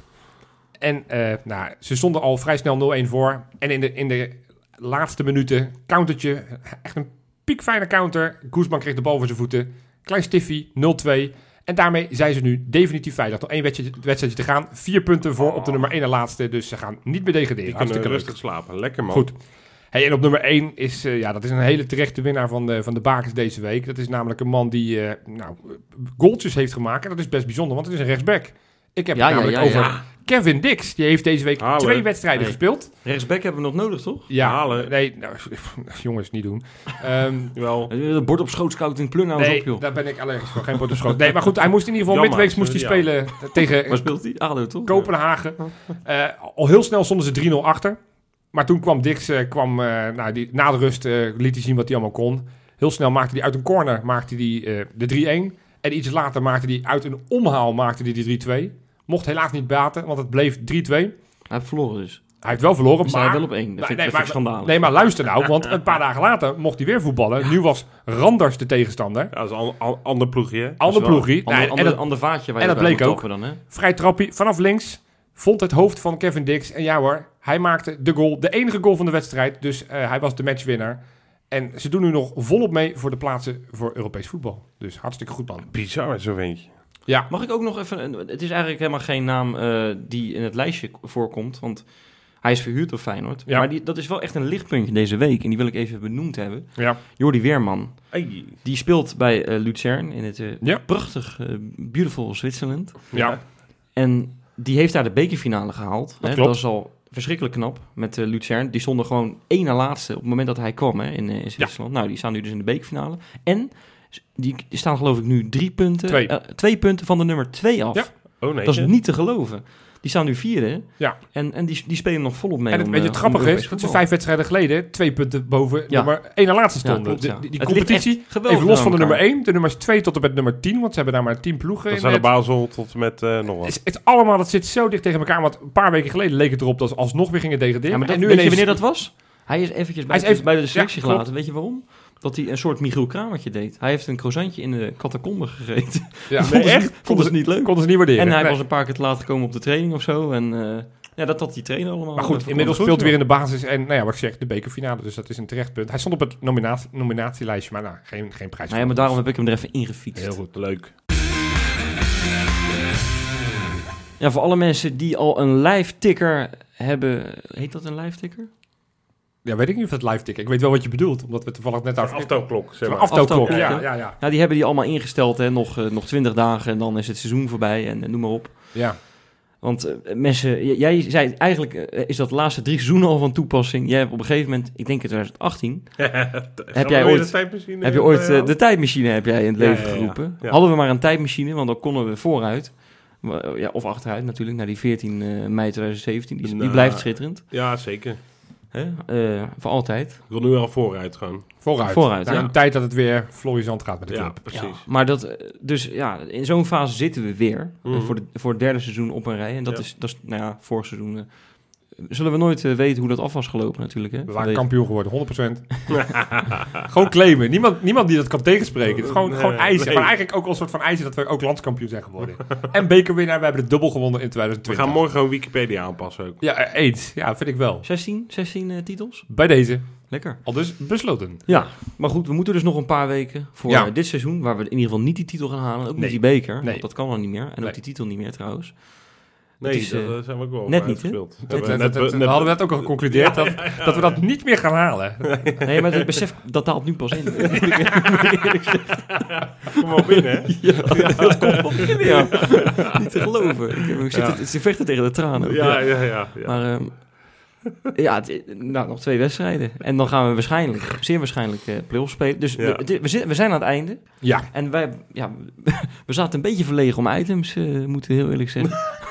En uh, nou, ze stonden al vrij snel nul-een voor. En in de, in de laatste minuten, countertje, echt een piekfijne counter. Guzman kreeg de bal voor zijn voeten. Klein stiffie, nul-twee. En daarmee zijn ze nu definitief veilig. Nog één wedstrijdje, wedstrijdje te gaan. Vier punten voor op de nummer één en laatste. Dus ze gaan niet meer degraderen. Die kunnen Hartstikke leuk. rustig slapen. Lekker man. Goed. Hey, en op nummer één is, uh, ja, dat is een hele terechte winnaar van de, van de bakens deze week. Dat is namelijk een man die uh, nou, goaltjes heeft gemaakt. En dat is best bijzonder, want het is een rechtsback. Ik heb Ja, het ja, namelijk ja, over ja. Kevin Dix. Die heeft deze week Halen. twee wedstrijden Nee. gespeeld. Rechtsback hebben we nog nodig, toch? Ja, Halen. nee, nou, jongens, niet doen. Um, Wel. Het bord op schoot scouting, plung nou eens nee, op, joh. daar ben ik allergisch voor. Geen pot op schoot. Nee, maar goed, hij moest in ieder geval Jammer, midweeks moest hij ja. spelen tegen Waar speelt hij? ADO, toch? Kopenhagen. Uh, al heel snel stonden ze drie nul achter. Maar toen kwam Dix, uh, kwam, uh, nou, die, na de rust uh, liet hij zien wat hij allemaal kon. Heel snel maakte hij uit een corner maakte hij, uh, de drie-een. En iets later maakte hij uit een omhaal maakte hij de drie-twee. Mocht helaas niet baten, want het bleef drie-twee. Hij heeft verloren dus. Hij heeft wel verloren, We staan maar... wel op één. Dat Nee, vind, nee, dat vind ik maar- schandalig. Nee, maar luister nou, want een paar dagen later mocht hij weer voetballen. Nu was Randers de tegenstander. Ja, dat is een an- an- ander ploegje. hè? Ander Dat is wel ploegie. Ander, Nee, ander, en dat, ander vaatje waar en je dat bij bleek moet ook. tappen dan, hè? vrij trappie vanaf links. Vond het hoofd van Kevin Dix. En ja hoor, hij maakte de goal. De enige goal van de wedstrijd. Dus uh, hij was de matchwinnaar. En ze doen nu nog volop mee voor de plaatsen voor Europees voetbal. Dus hartstikke goed, man. Bizar, zo'n eentje. Ja, Mag ik ook nog even... een- Het is eigenlijk helemaal geen naam uh, die in het lijstje voorkomt, want hij is verhuurd door Feyenoord. Ja. Maar die, dat is wel echt een lichtpuntje deze week en die wil ik even benoemd hebben. ja. Jordi Weerman. Hey. Die speelt bij uh, Luzern in het uh, Ja. prachtig, uh, beautiful Zwitserland. Ja. En die heeft daar de bekerfinale gehaald. Dat hè? klopt. Dat is al verschrikkelijk knap met uh, Luzern. Die stonden gewoon één na laatste op het moment dat hij kwam hè, in, uh, in Zwitserland. Nou, die staan nu dus in de bekerfinale. En die, die staan geloof ik nu drie punten, Twee. uh, twee punten van de nummer twee af. Ja. Oh nee. Dat is niet te geloven. Die staan nu vierde. Ja. En, en die, die spelen nog volop mee. En het om, weet je, uh, het grappige om is Europees dat ze voetbal. vijf wedstrijden geleden twee punten boven Ja. nummer één na laatste Ja, stonden. klopt, ja. De- die die Het ligt competitie, echt geweldig even los van de aan nummer elkaar. één, de nummers twee tot en met nummer tien, want ze hebben daar maar tien ploegen Dat in. zijn de het- Basel tot en met uh, nog wat. Het, het allemaal, dat zit zo dicht tegen elkaar, want een paar weken geleden leek het erop dat ze alsnog weer gingen degraderen. Ja, maar dat, en nu weet je ineens- wanneer dat was? Hij is eventjes bij, Hij is even- bij de selectie ja, klopt. gelaten. Weet je waarom? Dat hij een soort Michiel Kramertje deed. Hij heeft een croissantje in de catacombe gegeten. Ja, Vonden ze echt? niet- vonden ze niet leuk. Konden ze niet waarderen. En hij Nee. was een paar keer te laat gekomen op de training of zo. En uh, Ja, dat had die trainer allemaal. Maar goed, uh, inmiddels goed, speelt hij ja. weer in de basis. En nou ja, wat ik zeg, de bekerfinale. Dus dat is een terecht punt. Hij stond op het nominatie, nominatielijstje, maar nou, geen, geen prijs. Nou ja, maar daarom heb ik hem er even ingefietst. Heel goed, leuk. Ja, voor alle mensen die al een live ticker hebben... Heet dat een live ticker? Ja, weet ik niet of dat live tikken. Ik weet wel wat je bedoelt, omdat we toevallig net over... Aftelklok, zeg maar. Aftelklok, Aftelklok, ja, ja. ja, ja. Ja, die hebben die allemaal ingesteld, hè. Nog, uh, nog twintig dagen en dan is het seizoen voorbij en uh, noem maar op. Ja. Want uh, mensen, j- jij zei eigenlijk, uh, is dat de laatste drie seizoenen al van toepassing. Jij hebt op een gegeven moment, ik denk in twintig achttien... heb jij ooit- de tijdmachine? heb je ooit uh, de tijdmachine heb jij in het Ja, leven ja, ja. geroepen. Ja. Hadden we maar een tijdmachine, want dan konden we vooruit. Uh, ja, of achteruit natuurlijk, naar die veertien mei tweeduizend zeventien. Die, die Nou, blijft schitterend. Ja, zeker. Hè? Uh, voor altijd. Ik wil nu al vooruit gewoon. Vooruit. Vooruit, Naar ja. een tijd dat het weer florissant gaat met de Ja, club. precies. Ja, maar dat, uh, dus ja, in zo'n fase zitten we weer. Uh, Mhm. voor, de, voor het derde seizoen op een rij. En dat, Ja. is, dat is, nou ja, vorig seizoen... Uh, zullen we nooit uh, weten hoe dat af was gelopen natuurlijk. Hè? We waren Vanwege- kampioen geworden, honderd procent. Gewoon claimen. Niemand, niemand die dat kan tegenspreken. Het is gewoon, Nee, gewoon eisen. nee. Maar eigenlijk ook al een soort van eisen dat we ook landskampioen zijn geworden. En bekerwinnaar, we hebben de dubbel gewonnen in We tweeduizend twintig. gaan morgen gewoon Wikipedia aanpassen ook. Ja, eh, eens. Ja, vind ik wel. zestien, zestien uh, titels? Bij deze. Lekker. Al dus besloten. Ja, maar goed, we moeten dus nog een paar weken voor Ja. uh, dit seizoen, waar we in ieder geval niet die titel gaan halen. Ook Nee. niet die beker, Nee. want dat kan al niet meer. En Nee. ook die titel niet meer trouwens. Nee, Het is, dat, uh, dat zijn we ook wel net over niet, hè? uitgespeeld. Dat, Hebben dat, we dat, net- dat- net- we hadden net ook al geconcludeerd dat, dat we dat niet meer gaan halen. Nee, maar het besef, dat daalt nu pas in. Kom maar binnen, hè? ja, dat komt wel binnen, ja. Niet te geloven. Ik, ik zit Ja. het, ze vechten tegen de tranen. ook, Ja, ja, ja. ja. Maar ehm, ja, het, nou, nog twee wedstrijden. En dan gaan we waarschijnlijk, zeer waarschijnlijk, uh, play-offs spelen. Dus Ja. we, dit- we, zitten- we zijn aan het einde. Ja. En wij, ja, we zaten een beetje verlegen om items, uh, moeten we heel eerlijk zeggen.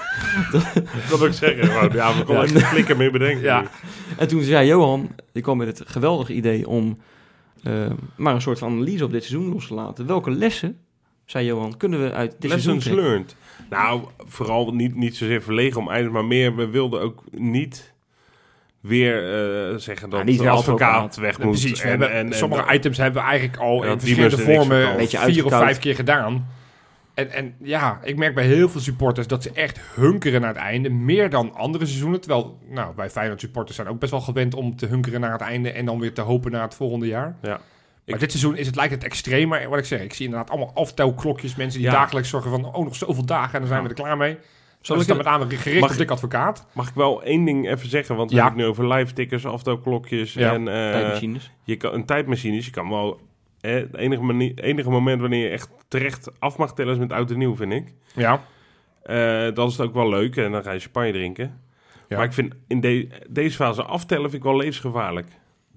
Dat wil ik zeggen. Gewoon. Ja, we konden Ja. echt een flikker meer bedenken. Ja. nu. En toen zei Johan, die kwam met het geweldige idee om uh, maar een soort van analyse op dit seizoen los te laten. Welke lessen, zei Johan, kunnen we uit dit seizoen Lessons trekken? learned. Nou, vooral niet, niet zozeer verlegen om items, maar meer, we wilden ook niet weer uh, zeggen dat Ja, niet de weer advocaat advocaat. weg Ja, moet. precies. We en, hebben, en, en, sommige items hebben we eigenlijk al Ja, in die verschillende moesten niks vormen verkopen. Beetje vier of uitgekoud. vijf keer gedaan. En, en ja, ik merk bij heel veel supporters dat ze echt hunkeren naar het einde. Meer dan andere seizoenen. Terwijl, nou, wij Feyenoord supporters zijn ook best wel gewend om te hunkeren naar het einde. En dan weer te hopen naar het volgende jaar. Ja. Maar Ik- dit seizoen is het, lijkt het extreem. Maar wat ik zeg, ik zie inderdaad allemaal aftelklokjes. Mensen die Ja. dagelijks zorgen van, oh, nog zoveel dagen en dan zijn Ja. we er klaar mee. Zal Zal ik ik dan met name gericht Mag op ik- Dick Advocaat? Mag ik wel één ding even zeggen? Want we Ja. hebben het nu over live tickers, aftelklokjes Ja. en uh, Tijdmachines. je kan, een tijdmachine. Dus je kan wel... Eh, het enige, manier, enige moment wanneer je echt terecht af mag tellen is met oud en nieuw, vind ik. Ja. Uh, dan is het ook wel leuk en dan ga je champagne drinken. Ja. Maar ik vind in de, deze fase aftellen vind ik wel levensgevaarlijk.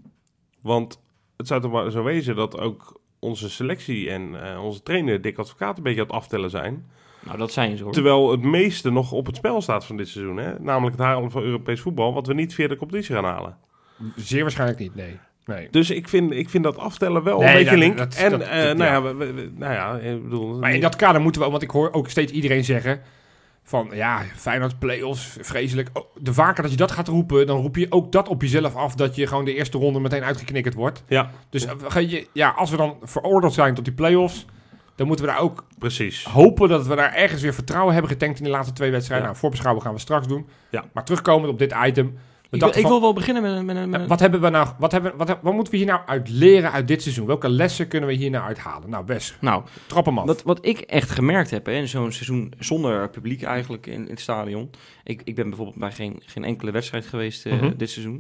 Want het zou toch wel zo wezen dat ook onze selectie en uh, onze trainer Dick Advocaat een beetje aan het aftellen zijn. Nou, dat zijn ze hoor. Terwijl het meeste nog op het spel staat van dit seizoen. Hè? Namelijk het halen van Europees voetbal, wat we niet via de competitie gaan halen. Zeer waarschijnlijk niet, nee. nee. Dus ik vind, ik vind dat aftellen wel Nee, een beetje dat- link. dat- en dat- uh, dat- nou, ja. ja, we, we- we- nou ja, ik bedoel... Maar in dat kader moeten we, want ik hoor ook steeds iedereen zeggen van, ja, Feyenoord play-offs, vreselijk. Oh, de vaker dat je dat gaat roepen, dan roep je ook dat op jezelf af, dat je gewoon de eerste ronde meteen uitgeknikkerd wordt. Ja, Dus uh, ga je, ja, als we dan veroordeeld zijn tot die play-offs, dan moeten we daar ook precies. hopen dat we daar ergens weer vertrouwen hebben getankt in de laatste twee wedstrijden. Ja. Nou, voorbeschouwen gaan we straks doen. Ja. Maar terugkomend op dit item. We Ik wil, dachten ik van, wil wel beginnen met, een- met, een- met een- wat hebben we nou, wat, hebben, wat, wat moeten we hier nou uit leren uit dit seizoen? Welke lessen kunnen we hier nou uithalen? Nou, Wes, Nou, trap hem af. wat, wat ik echt gemerkt heb hè, in zo'n seizoen zonder publiek eigenlijk in, in het stadion. Ik, ik ben bijvoorbeeld bij geen, geen enkele wedstrijd geweest uh, Mhm. dit seizoen.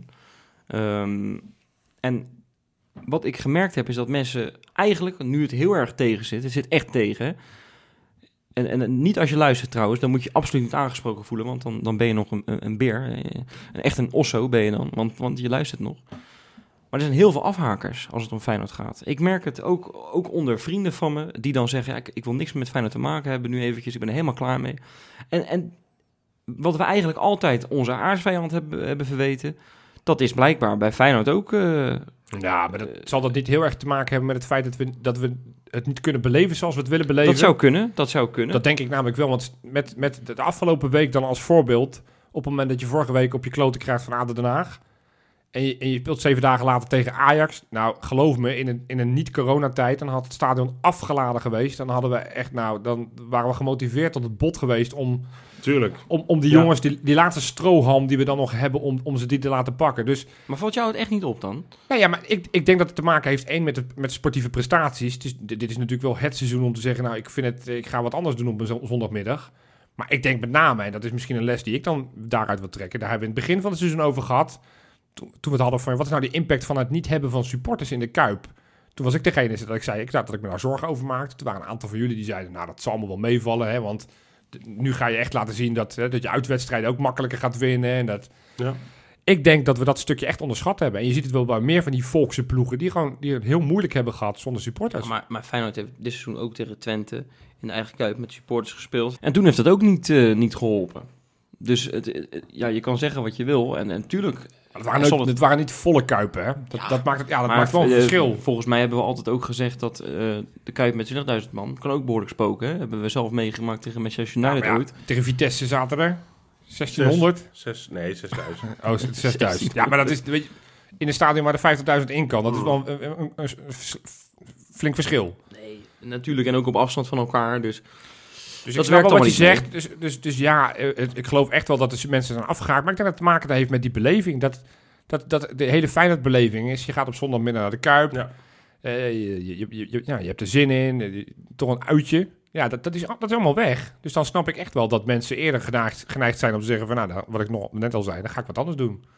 Um, en wat ik gemerkt heb is dat mensen eigenlijk, nu het heel erg tegen zit, het zit echt tegen. hè. En, en niet als je luistert trouwens, dan moet je absoluut niet aangesproken voelen, want dan, dan ben je nog een, een, een beer. Een, echt een osso ben je dan, want, want je luistert nog. Maar er zijn heel veel afhakers als het om Feyenoord gaat. Ik merk het ook, ook onder vrienden van me, die dan zeggen, ja, ik, ik wil niks met Feyenoord te maken hebben nu eventjes, ik ben er helemaal klaar mee. En, en wat we eigenlijk altijd onze aardsvijand hebben, hebben verweten, dat is blijkbaar bij Feyenoord ook... Uh, Ja, maar dat, zal dat niet heel erg te maken hebben met het feit dat we, dat we het niet kunnen beleven zoals we het willen beleven? dat zou kunnen, dat zou kunnen. Dat denk ik namelijk wel, want met, met de afgelopen week dan als voorbeeld, op het moment dat je vorige week op je kloten krijgt van A D O Den Haag, En je, en je speelt zeven dagen later tegen Ajax. Nou, geloof me, in een, in een niet-coronatijd, dan had het stadion afgeladen geweest. Dan hadden we echt, nou, dan waren we gemotiveerd tot het bot geweest om, Tuurlijk. om, om die Ja. jongens, die, die laatste strohalm die we dan nog hebben, om, om ze die te laten pakken. Dus, Maar valt jou het echt niet op dan? nou ja, maar ik, ik denk dat het te maken heeft, één, met de, met sportieve prestaties. Het is, dit dit is natuurlijk wel het seizoen om te zeggen, nou, ik vind het, ik ga wat anders doen op een zo- zondagmiddag. Maar ik denk met name, en dat is misschien een les die ik dan daaruit wil trekken, daar hebben we in het begin van het seizoen over gehad, toen, toen we het hadden van, wat is nou die impact van het niet hebben van supporters in de Kuip? Toen was ik degene dat ik zei, ik, dat ik me daar zorgen over maakte. Toen waren een aantal van jullie die zeiden, nou, dat zal allemaal wel meevallen, hè, want d- nu ga je echt laten zien dat, hè, dat je uitwedstrijden ook makkelijker gaat winnen. En dat... Ja. Ik denk dat we dat stukje echt onderschat hebben. En je ziet het wel bij meer van die volkse ploegen die gewoon die het heel moeilijk hebben gehad zonder supporters. Maar, maar Feyenoord heeft dit seizoen ook tegen Twente in de eigen Kuip met supporters gespeeld. En toen heeft dat ook niet, uh, niet geholpen. Dus het, het- ja, je kan zeggen wat je wil. En, en tuurlijk... Het waren, zal nooit- het- het waren niet volle Kuipen, hè? Dat, Ja, dat maakt, het, ja, dat maar, maakt wel een eh, verschil. Volgens mij hebben we altijd ook gezegd dat uh, de Kuip met twintigduizend man kan ook behoorlijk spoken. Hè? Hebben we zelf meegemaakt tegen Manchester United Ja, maar ja, ooit. tegen Vitesse zaten er zestienhonderd. Zes, nee, zesduizend. Oh, zesduizend. Ja, maar dat is, weet je, in een stadion waar er vijftigduizend in kan, dat is wel een, een, een- een flink verschil. Nee, natuurlijk. En ook op afstand van elkaar. Dus Dus Dat ik snap werkt wel wat je allemaal niet zegt. Dus, dus, dus ja, eh, het- ik geloof echt wel dat de mensen zijn afgehaakt. Maar ik denk dat het te maken heeft met die beleving. Dat, dat, dat de hele Feyenoord-beleving is, je gaat op zondagmiddag naar de Kuip. Ja. Eh, je, je, je, je- ja, je hebt er zin in. eh, toch een uitje. Ja, dat, dat, is, dat is allemaal weg. Dus dan snap ik echt wel dat mensen eerder geneigd, geneigd zijn om te zeggen van, nou, nou, wat ik nog net al zei, dan ga ik wat anders doen.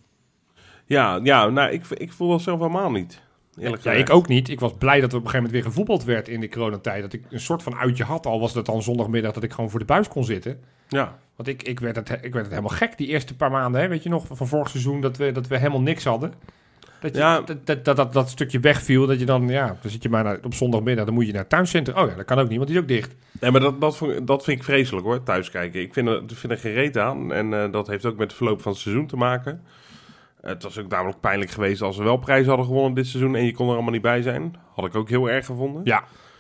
Ja, ja, nou, ik, ik voel dat zelf helemaal niet. Eerlijk Ja, gezegd. ik ook niet. Ik was blij dat er op een gegeven moment weer gevoetbald werd in de coronatijd. Dat ik een soort van uitje had. Al was dat dan zondagmiddag dat ik gewoon voor de buis kon zitten. Ja, Want ik, ik, werd het, ik werd het helemaal gek die eerste paar maanden. Hè? Weet je nog, van vorig seizoen dat we, dat we helemaal niks hadden. Dat, je, Ja. dat, dat, dat, dat, dat stukje wegviel. Dat je dan, ja, dan zit je maar naar, op zondagmiddag. Dan moet je naar het tuincentrum. Oh ja, dat kan ook niet, want die is ook dicht. nee, maar dat, dat, vond- dat vind ik vreselijk hoor, thuiskijken. Ik vind er, ik vind er geen reet aan. En eh, dat heeft ook met het verloop van het seizoen te maken. Het was ook namelijk pijnlijk geweest als we wel prijzen hadden gewonnen dit seizoen en je kon er allemaal niet bij zijn. Had ik ook heel erg gevonden. Ja.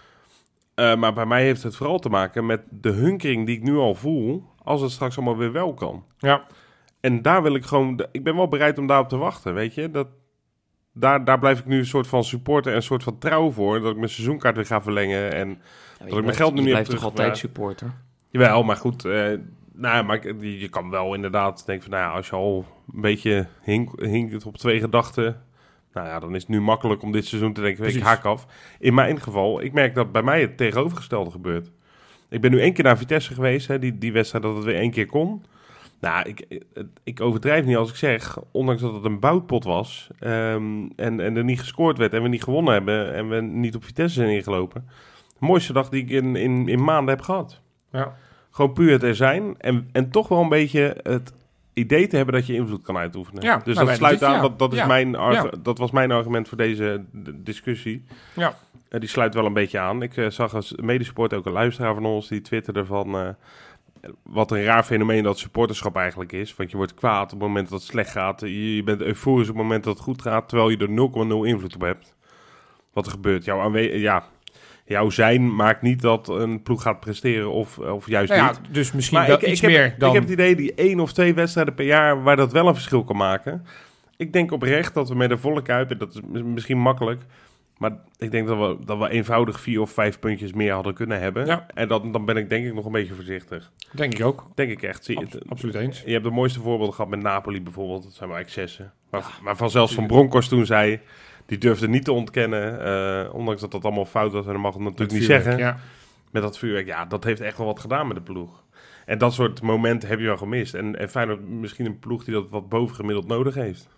Eh, maar bij mij heeft het vooral te maken met de hunkering die ik nu al voel, als het straks allemaal weer wel kan. Ja. En daar wil ik gewoon, ik ben wel bereid om daarop te wachten, weet je. Dat, daar, daar blijf ik nu een soort van supporter en een soort van trouw voor, dat ik mijn seizoenkaart weer ga verlengen. En Ja, ik mijn geld nu je niet blijft heb toch altijd teruggevraagd. supporter? Jawel, maar goed, eh, nou ja, maar ik- je, je kan wel inderdaad denken van, nou ja, als je al een beetje hink, hinkt op twee gedachten, nou ja, dan is het nu makkelijk om dit seizoen te denken, weet ik Precies. haak af. In mijn geval, ik merk dat bij mij het tegenovergestelde gebeurt. Ik ben nu één keer naar Vitesse geweest, hè, die, die wedstrijd dat het weer één keer kon. Nou, ik, ik overdrijf niet als ik zeg, ondanks dat het een boutpot was ehm, en, en er niet gescoord werd en we niet gewonnen hebben en we niet op Vitesse zijn ingelopen. De mooiste dag die ik in, in, in maanden heb gehad. Ja. Gewoon puur het er zijn en, en toch wel een beetje het idee te hebben dat je invloed kan uitoefenen. Ja, dus nou, dat wij- sluit dit- aan, ja, dat, dat, is ja, mijn argu- ja. dat was mijn argument voor deze d- discussie. Ja. Eh, die sluit wel een beetje aan. Ik eh, zag als medesport ook een luisteraar van ons die twitterde van eh, wat een raar fenomeen dat supporterschap eigenlijk is. Want je wordt kwaad op het moment dat het slecht gaat. Je, je bent euforisch op het moment dat het goed gaat, terwijl je er nul komma nul invloed op hebt. Wat er gebeurt. Jouw, aanwe- ja, jouw zijn maakt niet dat een ploeg gaat presteren of, of juist Nou ja, niet. dus misschien Maar wel ik, ik iets heb, meer dan... ik heb het idee die één of twee wedstrijden per jaar waar dat wel een verschil kan maken. Ik denk oprecht dat we met een volle kuip, en dat is mis- misschien makkelijk, maar ik denk dat we, dat we eenvoudig vier of vijf puntjes meer hadden kunnen hebben. Ja. En dat, dan ben ik denk ik nog een beetje voorzichtig. Denk ik ook. Denk ik echt. Zie, Abs- het- absoluut eens. je hebt de mooiste voorbeelden gehad met Napoli bijvoorbeeld. Dat zijn maar excessen. Maar, maar van zelfs Van Bronckhorst toen zei, die durfde niet te ontkennen, eh, ondanks dat dat allemaal fout was en dat mag het natuurlijk Met niet vuurwerk, zeggen. Ja. Met dat vuurwerk, ja, dat heeft echt wel wat gedaan met de ploeg. En dat soort momenten heb je wel gemist. En, en Feyenoord misschien een ploeg die dat wat bovengemiddeld nodig heeft.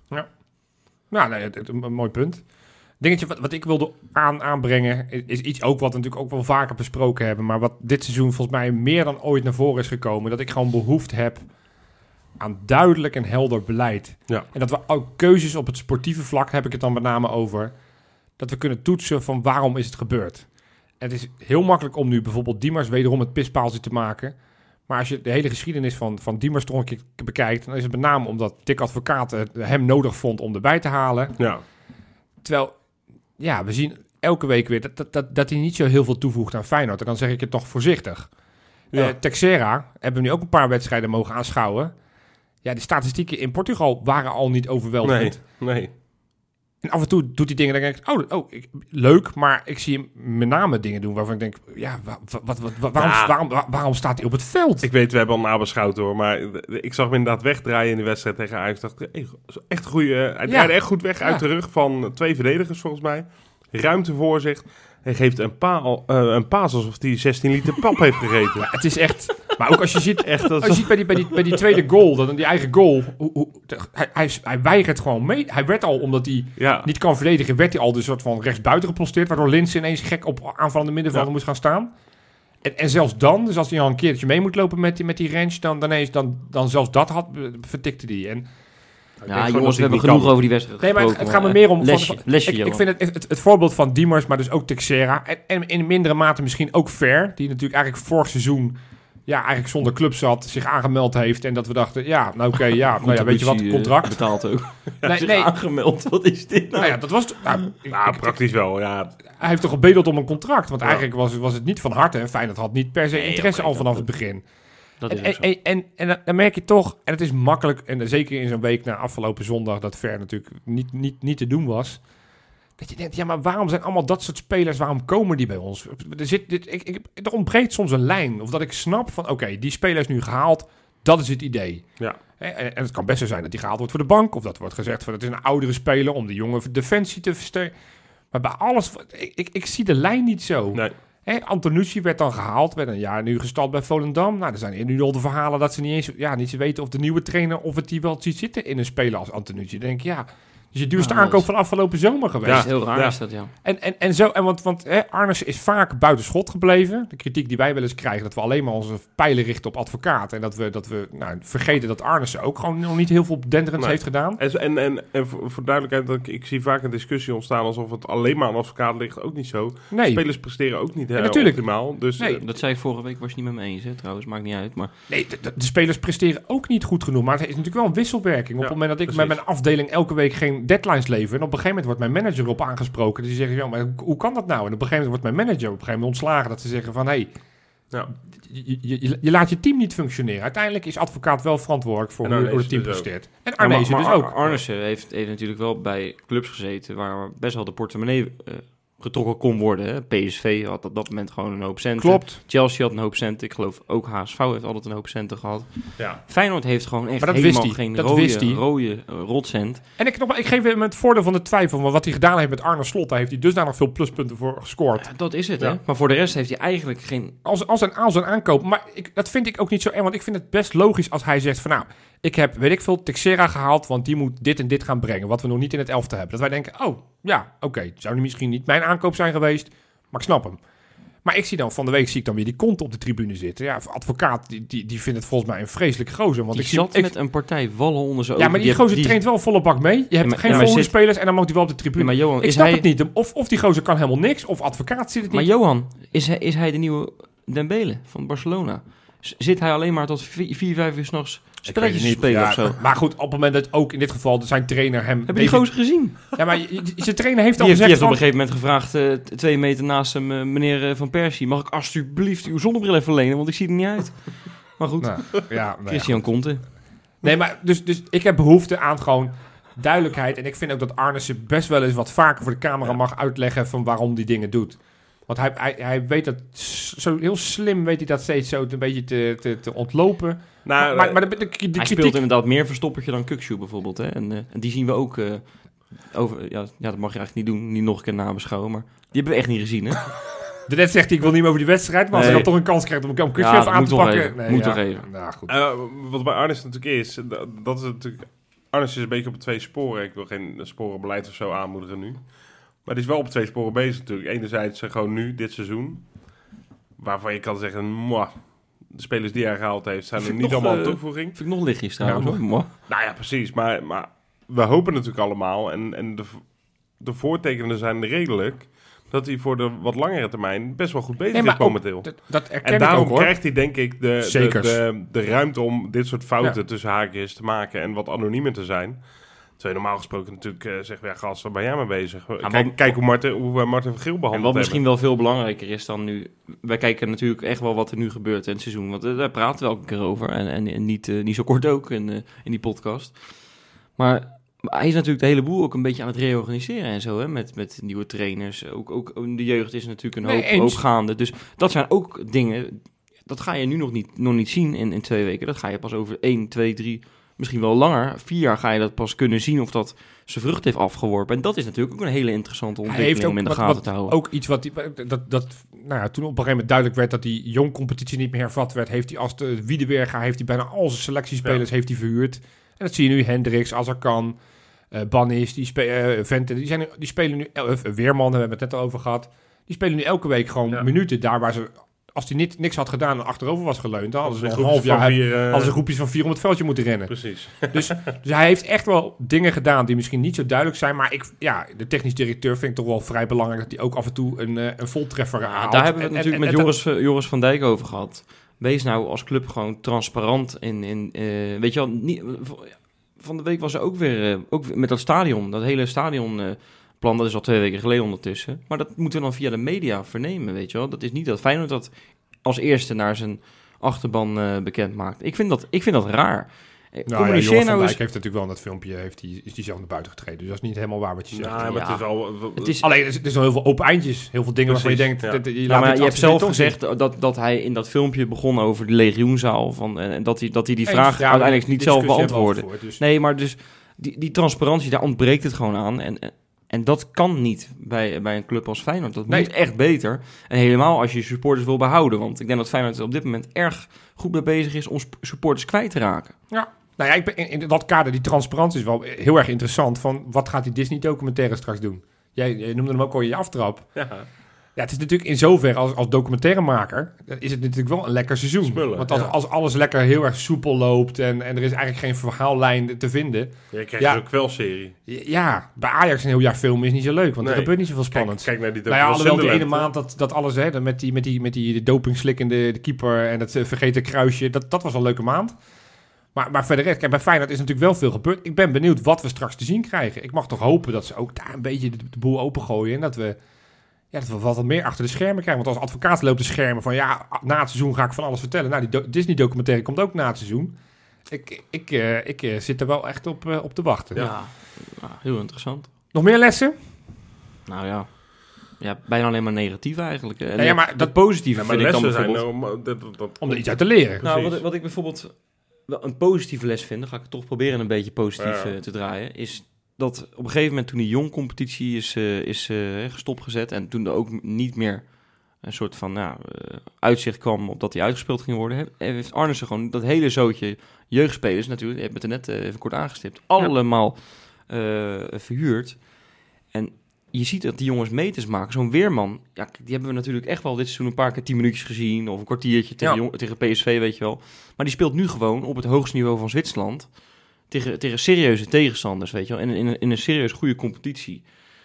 Nou, nee, het, het- een, een mooi punt. Dingetje wat, wat ik wilde aan, aanbrengen is, is iets ook wat we natuurlijk ook wel vaker besproken hebben, maar wat dit seizoen volgens mij meer dan ooit naar voren is gekomen, dat ik gewoon behoefte heb aan duidelijk en helder beleid. Ja. En dat we ook keuzes op het sportieve vlak, heb ik het dan met name over, dat we kunnen toetsen van waarom is het gebeurd. En het is heel makkelijk om nu bijvoorbeeld Diemers wederom het pispaaltje te maken. Maar als je de hele geschiedenis van, van Diemers toch een keer bekijkt, dan is het met name omdat Dick Advocaat het hem nodig vond om erbij te halen. Ja, Terwijl, ja, we zien elke week weer dat, dat, dat, dat hij niet zo heel veel toevoegt aan Feyenoord. En dan zeg ik het nog voorzichtig. Ja. Eh, Texera hebben we nu ook een paar wedstrijden mogen aanschouwen. ja, de statistieken in Portugal waren al niet overweldigend. Nee, nee. En af en toe doet hij dingen, dan denk ik, oh, oh ik, leuk, maar ik zie hem met name dingen doen waarvan ik denk, ja, wa, wat, wat, wat, waarom, Ja. waarom, waarom, waarom staat hij op het veld? Ik weet, we hebben al nabeschouwd hoor, maar ik zag hem inderdaad wegdraaien in de wedstrijd tegen Ajax. Ik dacht, hey, echt een goede, hij Ja. draaide echt goed weg uit Ja. de rug van twee verdedigers volgens mij. Ruimte voor zich. Hij geeft een, paal, uh, een paas alsof hij zestien liter pap heeft gegeten. Het is echt, maar ook als je ziet, Echt, dat als je ziet bij die, bij die, bij die tweede goal, dan die eigen goal, hoe, hoe, hij, hij, hij weigert gewoon mee. Hij werd al, omdat hij Ja, niet kan verdedigen, werd hij al dus soort van rechtsbuiten geposteerd, waardoor Linssen ineens gek op aanvallende middenvelder Ja. moest gaan staan. En, en zelfs dan, dus als hij al een keertje mee moet lopen met die, met die range, dan, dan, eens, dan, dan zelfs dat had, eh, vertikte hij. En Ja, jongens, we hebben genoeg over die wedstrijd nee, maar het, gesproken, het gaat me meer om... Lesje, van- van- lesje, ik, ik Johan. vind het, het, het voorbeeld van Diemers, maar dus ook Texera. En, en in mindere mate misschien ook Ver, die natuurlijk eigenlijk vorig seizoen... Ja, eigenlijk zonder club zat, zich aangemeld heeft. En dat we dachten, ja, nou oké, ja, nou ja, weet je wat, Contributie, contract. eh, betaald ook. Nee, Zich nee. aangemeld, wat is dit nou? Nou ja, dat was... Nou, ik- nou, ik- praktisch wel, ja. hij heeft toch gebedeld om een contract. Want Ja. eigenlijk was, was het niet van harte. En Feyenoord had niet per se Nee, interesse oké, al vanaf dat- het begin. Dat En, is en, ook zo. en, en, en dan- dan merk je toch, en het is makkelijk, en zeker in zo'n week na afgelopen zondag, dat Ver natuurlijk niet, niet, niet te doen was. Dat je denkt, ja, maar waarom zijn allemaal dat soort spelers, waarom komen die bij ons? Er, zit, dit, ik, ik, er ontbreekt soms een lijn. Of dat ik snap van, oké, die speler is nu gehaald, dat is het idee. Ja. En, en het kan best zo zijn dat die gehaald wordt voor de bank, of dat wordt gezegd van, het is een oudere speler om de jonge defensie te versterken. Maar bij alles, ik, ik, ik zie de lijn niet zo. Nee. Hè, Antonucci werd dan gehaald, werd een jaar nu gestald bij Volendam. Nou, er zijn nu al de verhalen dat ze niet eens ja, niet eens weten of de nieuwe trainer of het die wel ziet zitten in een speler als Antonucci. Dan denk ik, ja, dus je duurste Nou, aankoop dat- van afgelopen zomer geweest. Dat is heel raar Ja. is dat, ja. En, en, en zo, en want, want hè, Arnes is vaak buiten schot gebleven. De kritiek die wij wel eens krijgen, dat we alleen maar onze pijlen richten op advocaat. En dat we, dat we nou, vergeten dat Arnes ook gewoon nog niet heel veel denderends Nee. heeft gedaan. En, en, en, en voor, voor duidelijkheid, dat ik, ik zie vaak een discussie ontstaan alsof het alleen maar aan advocaat ligt. Ook niet zo. Nee, Spelers presteren ook niet Ja, heel natuurlijk. optimaal. Dus Nee. eh, Dat zei ik vorige week, was je niet met me eens, hè, trouwens. Maakt niet uit, maar... nee de, de- de spelers presteren ook niet goed genoeg. Maar het is natuurlijk wel een wisselwerking. Op Ja, het moment dat ik precies. met mijn afdeling elke week geen deadlines lever. En op een gegeven moment wordt mijn manager erop aangesproken. Dus die zeggen, ja, maar hoe, hoe kan dat nou? En op een gegeven moment wordt mijn manager op een gegeven moment ontslagen. Dat ze zeggen van, hé, hey, ja. je, je, je, je laat je team niet functioneren. Uiteindelijk is advocaat wel verantwoordelijk voor En hoe, hoe het Arnezen team dus ook. presteert. En Ja, maar- Arnezen maar dus Ar- ook. Arnissen heeft, heeft natuurlijk wel bij clubs gezeten waar best wel de portemonnee eh, getrokken kon worden. Hè. P S V had op dat moment gewoon een hoop centen. Klopt. Chelsea had een hoop centen. Ik geloof ook H S V heeft altijd een hoop centen gehad. Ja. Feyenoord heeft gewoon echt Maar dat helemaal wist hij. geen Dat rode, wist hij. rode eh, rotcent. En ik, nog, maar- ik geef hem het voordeel van de twijfel. Want wat hij gedaan heeft met Arne Slot, daar heeft hij dusdanig veel pluspunten voor gescoord. Ja, dat is het, Ja. hè. Maar voor de rest heeft hij eigenlijk geen... Als, als, een, als een aankoop. Maar ik, dat vind ik ook niet zo erg. Want ik vind het best logisch als hij zegt van nou, ik heb, weet ik veel, Texera gehaald. Want die moet dit en dit gaan brengen. Wat we nog niet in het elftal hebben. Dat wij denken, oh ja, oké. Zou die misschien niet mijn aankoop zijn geweest. Maar ik snap hem. Maar ik zie dan, van de week zie ik dan weer die kont op de tribune zitten. Ja, advocaat, die, die, die vindt het volgens mij een vreselijk gozer. Want Die ik zie, zat ik, met een partij wallen onder zijn ja, ogen. maar die, Die gozer heeft- traint wel volle bak mee. Je hebt maar- geen ja, maar volgende zit- spelers en dan mag hij wel op de Ja, tribune. maar Johan, ik is snap hij... het niet. Of, of die gozer kan helemaal niks, of advocaat zit het Maar niet. Johan, is hij, is hij de nieuwe Dembele van Barcelona? Z- Zit hij alleen maar tot vier, vier vijf uur s'nachts spelletjes te spelen Ja, of zo? Maar goed, op het moment dat ook in dit geval zijn trainer hem... Hebben die gozer gezien? Ja, maar je- je- zijn trainer heeft Die al heeft, die gezegd heeft op van... een gegeven moment gevraagd, eh, t- twee meter naast hem, eh, meneer eh, Van Persie, mag ik alsjeblieft uw zonnebril even lenen, want ik zie er niet uit. Maar goed, Nou, ja, nou ja, Christian Conte. Nee, maar dus, dus ik heb behoefte aan gewoon duidelijkheid. En ik vind ook dat Arnissen best wel eens wat vaker voor de camera Ja. mag uitleggen van waarom die dingen doet. Want hij, hij, hij weet dat s- zo heel slim weet hij dat steeds zo een beetje te, te, te ontlopen. Nou, maar maar de, de, de, de Hij kritiek... speelt inderdaad meer verstoppertje dan Kukshoe bijvoorbeeld. Hè? En, eh, en die zien we ook eh, over... Ja, ja, dat mag je eigenlijk niet doen, niet nog een keer nabeschouwen, maar die hebben we echt niet gezien, hè? De net zegt hij, ik wil niet meer over die wedstrijd. Maar als Nee. hij dan toch een kans krijgt om een kutje Ja, even aan moet te toch pakken... even, moet toch even. Nou, goed. Eh, wat bij Arnes natuurlijk is, dat, dat is natuurlijk... Arnes is een beetje op de twee sporen. Ik wil geen sporenbeleid of zo aanmoedigen nu. Maar het is wel op twee sporen bezig natuurlijk. Enerzijds eh, gewoon nu, dit seizoen. Waarvan je kan zeggen, mwah, de spelers die hij gehaald heeft zijn er Vind ik niet nog, allemaal een eh, toevoeging. Vind ik nog lichtjes trouwens. Ja, hoor. Mwah. Nou ja, precies. Maar, maar we hopen natuurlijk allemaal. En, en de, de voortekenen zijn redelijk. Dat hij voor de wat langere termijn best wel goed bezig Nee, maar is momenteel. Dat, dat erken En ik daarom ook, hoor. krijgt hij denk ik de, de, Zekers. de, de ruimte om dit soort fouten Ja. tussen haakjes te maken en wat anoniemer te zijn. Terwijl normaal gesproken natuurlijk uh, zeggen we, ja, gast, waar ben jij mee bezig? Ja, kijk, wat, kijk hoe Marten, hoe Marten van Geel behandeld En wat hebben. misschien wel veel belangrijker is dan nu... Wij kijken natuurlijk echt wel wat er nu gebeurt in het seizoen. Want uh, daar praten we elke keer over. En, en, en niet, uh, niet zo kort ook in, uh, in die podcast. Maar hij is natuurlijk de hele boel ook een beetje aan het reorganiseren en zo. Hè? Met, met nieuwe trainers. Ook, ook de jeugd is natuurlijk een hoop, Nee, hoop gaande. Dus dat zijn ook dingen... Dat ga je nu nog niet, nog niet zien in, in twee weken. Dat ga je pas over één, twee, drie... Misschien wel langer, vier jaar ga je dat pas kunnen zien of dat zijn vrucht heeft afgeworpen. En dat is natuurlijk ook een hele interessante ontwikkeling om in de wat, gaten wat, te houden. Ook iets wat, die, dat, dat, nou ja, toen op een gegeven moment duidelijk werd dat die jong competitie niet meer hervat werd, heeft hij als de Wiedeberga, heeft hij bijna al zijn selectiespelers Ja. heeft hij verhuurd. En dat zie je nu, Hendricks, Azarkan, uh, Bannis, die, spe, uh, Vente, die, zijn, die spelen nu, uh, Weerman, daar hebben we het net al over gehad, die spelen nu elke week gewoon Ja. minuten daar waar ze... Als hij niet, niks had gedaan en achterover was geleund, dan hadden ze Een nog een half groepje jaar van vier, uh, hadden ze groepjes van vier om het veldje moeten rennen. Precies. Dus, dus hij heeft echt wel dingen gedaan die misschien niet zo duidelijk zijn. Maar ik, ja, de technisch directeur vind ik toch wel vrij belangrijk dat hij ook af en toe een, uh, een voltreffer Ja, haalt. daar hebben we het En- natuurlijk en- met en- Joris, Joris van Dijk over gehad. Wees nou als club gewoon transparant in... in uh, weet je wel, niet, van de week was er ook weer, uh, ook weer met dat stadion, dat hele stadionplan, uh, dat is al twee weken geleden ondertussen. Maar dat moeten we dan via de media vernemen, weet je wel. Dat is niet dat Feyenoord dat als eerste naar zijn achterban uh, bekend maakt. Ik vind dat, ik vind dat raar. Nou ja, Communiceer Joris van nou Dijk eens... heeft natuurlijk wel in dat filmpje, heeft die, is die zelf naar buiten getreden. Dus dat is niet helemaal waar wat je zegt. Nou, maar Ja. het is al... Het is, Alleen, er is, er is nog heel veel open eindjes. Heel veel dingen waarvan je Precies, denkt... ja. dat- je, Ja, laat maar dit je hebt achter zelf de tong zitten. gezegd dat, dat hij in dat filmpje begon over de legioenzaal. Van, en, en dat hij, dat hij die Eens, vraag ja, uiteindelijk die niet zelf discussie hebben we al beantwoordde. gevoerd, dus- Nee, maar dus die, die transparantie, daar ontbreekt het gewoon aan. En, en, en dat kan niet bij, bij een club als Feyenoord. Dat Nee. moet echt beter. En helemaal als je je supporters wil behouden. Want ik denk dat Feyenoord er op dit moment erg goed mee bezig is om sp- supporters kwijt te raken. Ja. Nou ja, ik ben, in, in dat kader, die transparantie is wel heel erg interessant. Van wat gaat die Disney-documentaire straks doen? Jij, jij noemde hem ook al in je aftrap. Ja. Ja, het is natuurlijk in zoverre als, als documentairemaker is het natuurlijk wel een lekker seizoen. Smullen, Want als, ja. als alles lekker heel erg soepel loopt en, en er is eigenlijk geen verhaallijn te vinden. Je krijgt Ja. dus ook wel serie. Ja, bij Ajax een heel jaar filmen is niet zo leuk, want Nee. er gebeurt niet zoveel Kijk, spannends. kijk naar die Nou ja, alhoewel die ene Sunderland, maand dat, dat alles, hè, met die, met die, met die dopingslikkende de keeper en het uh, vergeten kruisje, dat, dat was een leuke maand. Maar, maar verder, kijk, bij Feyenoord is natuurlijk wel veel gebeurd. Ik ben benieuwd wat we straks te zien krijgen. Ik mag toch hopen dat ze ook daar een beetje de, de boel opengooien en dat we, ja, dat we wat meer achter de schermen krijgen. Want als advocaat loopt de schermen van, ja, na het seizoen ga ik van alles vertellen. Nou, die do- Disney-documentaire komt ook na het seizoen. Ik, ik, uh, ik uh, zit er wel echt op, uh, op te wachten. Ja, Ja. nou, heel interessant. Nog meer lessen? Nou ja. Ja, bijna alleen maar negatief eigenlijk. En Ja, ja, maar dat dat- positieve Ja, maar vind ik dan lessen zijn bijvoorbeeld... nou... Dat, dat, dat, Om er iets uit te leren. Nou, Precies. wat, wat ik bijvoorbeeld wel een positieve les vind, dan ga ik het toch proberen een beetje positief Ja. uh, te draaien, is dat op een gegeven moment toen die jong-competitie is, uh, is uh, gestopgezet en toen er ook niet meer een soort van nou, uh, uitzicht kwam op dat die uitgespeeld ging worden, he- heeft Arnissen gewoon dat hele zootje jeugdspelers natuurlijk, je hebt het er net uh, even kort aangestipt, allemaal uh, verhuurd. En je ziet dat die jongens meters maken. Zo'n Weerman, ja, die hebben we natuurlijk echt wel dit seizoen een paar keer tien minuutjes gezien. Of een kwartiertje tegen, Ja. jong- tegen P S V, weet je wel. Maar die speelt nu gewoon op het hoogste niveau van Zwitserland. Tegen, tegen serieuze tegenstanders, weet je wel. En in, een- in een serieus goede competitie.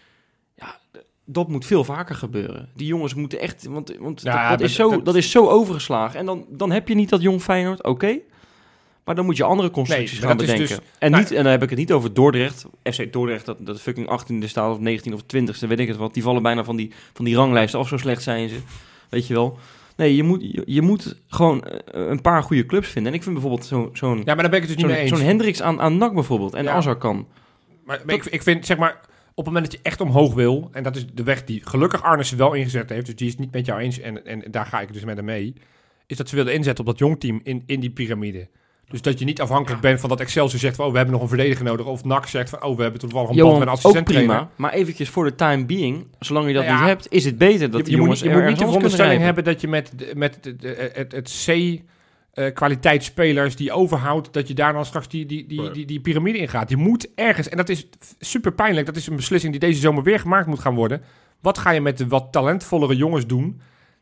Ja, d- dat moet veel vaker gebeuren. Die jongens moeten echt... Want, want Ja, dat, dat, dat- is zo, dat- dat is zo overgeslagen. En dan, dan heb je niet dat jong Feyenoord, oké. Maar dan moet je andere constructies Nee, gaan dat is bedenken. dus- en, nou- niet, en dan heb ik het niet over Dordrecht. F C Dordrecht, dat, dat fucking achttiende staat of negentiende of twintigste, weet ik het wat. Die vallen bijna van die, van die ranglijst af, zo slecht zijn ze. Weet je wel. Nee, je moet, je, je moet gewoon uh, een paar goede clubs vinden. En ik vind bijvoorbeeld zo, zo'n, Ja, maar daar ben ik het dus niet zo'n, mee eens. zo'n Hendricks aan, aan N A C bijvoorbeeld. En Ja. Azarkan. Maar, maar ik, ik vind, zeg maar, op het moment dat je echt omhoog wil, en dat is de weg die gelukkig Arnissen wel ingezet heeft, dus die is het niet met jou eens, en, en daar ga ik dus met hem mee, is dat ze willen inzetten op dat jongteam in, in die piramide. Dus dat je niet afhankelijk bent van dat Excelsior zegt van, oh, we hebben nog een verdediger nodig, of N A C zegt van, oh, we hebben toevallig een band Johan, met een ook assistent prima. Maar eventjes voor de time being, zolang je dat Nou ja, niet hebt, is het beter dat Je, die je moet, jongens niet- je moet niet de ergens anders kunnen veronderstelling rijpen. hebben dat je met, de- met de, de- het, het C... Uh, kwaliteitsspelers die overhoudt, dat je daar dan straks die, die, die, Ja. die, die piramide in gaat. Je moet ergens, en dat is super pijnlijk, dat is een beslissing die deze zomer weer gemaakt moet gaan worden. Wat ga je met de wat talentvollere jongens doen,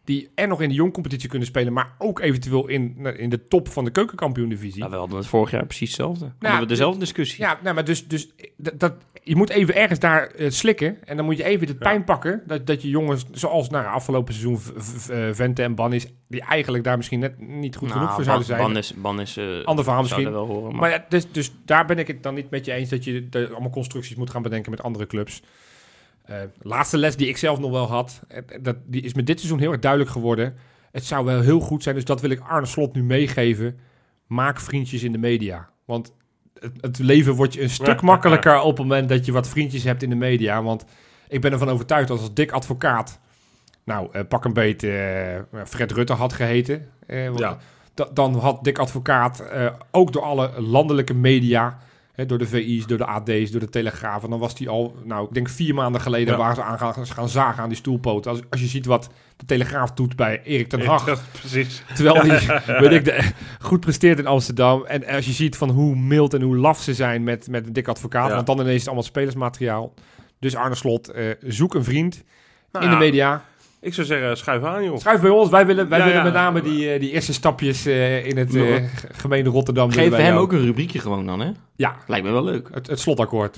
die en nog in de jongcompetitie kunnen spelen, maar ook eventueel in, in de top van de keukenkampioen-divisie. Nou, we hadden het vorig jaar precies hetzelfde. Nou, hadden we dezelfde discussie. Ja, nou, maar dus, dus dat, dat, je moet even ergens daar uh, slikken en dan moet je even de pijn ja. pakken dat, dat je jongens, zoals nou, afgelopen seizoen v- v- uh, Vente en Ban is, die eigenlijk daar misschien net niet goed nou, genoeg voor zouden zijn. Ban is, Ban is uh, ander verhaal misschien. Wel horen, maar maar ja, dus, dus daar ben ik het dan niet met je eens dat je de, allemaal constructies moet gaan bedenken met andere clubs. Uh, laatste les die ik zelf nog wel had, dat, die is met dit seizoen heel erg duidelijk geworden. Het zou wel heel goed zijn, dus dat wil ik Arne Slot nu meegeven. Maak vriendjes in de media. Want het, het leven wordt je een stuk makkelijker op het moment dat je wat vriendjes hebt in de media. Want ik ben ervan overtuigd dat als Dick Advocaat, nou uh, pak een beet, uh, Fred Rutte had geheten. Uh, ja. d- dan had Dick Advocaat uh, ook door alle landelijke media, hè, door de V I's, door de A D's, door de Telegraaf. En dan was hij al, nou ik denk vier maanden geleden, ja. waren ze aan gaan, gaan zagen aan die stoelpoten. Als, als je ziet wat de Telegraaf doet bij Erik ten Hag. Ja, precies. Terwijl hij weet ik, de, goed presteert in Amsterdam. En als je ziet van hoe mild en hoe laf ze zijn met, met een dik advocaat. Ja. Want dan ineens is het allemaal spelersmateriaal. Dus Arne Slot, uh, zoek een vriend nou, in de media. Ik zou zeggen, schuif aan joh. Schuif bij ons. Wij willen, wij ja, willen ja. met name die, uh, die eerste stapjes uh, in het uh, gemeente Rotterdam. Geef hem ook een rubriekje gewoon dan, hè? Ja. Lijkt me wel leuk. Het, het slotakkoord.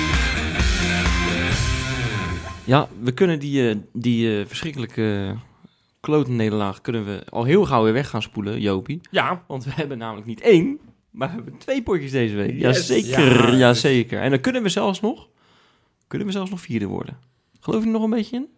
Ja, we kunnen die, uh, die uh, verschrikkelijke uh, klote nederlaag kunnen we al heel gauw weer weg gaan spoelen, Jopie. Ja. Want we hebben namelijk niet één, maar we hebben twee potjes deze week. Yes. Jazeker, Ja. jazeker. En dan kunnen we zelfs nog, kunnen we zelfs nog vierde worden. Geloof je er nog een beetje in?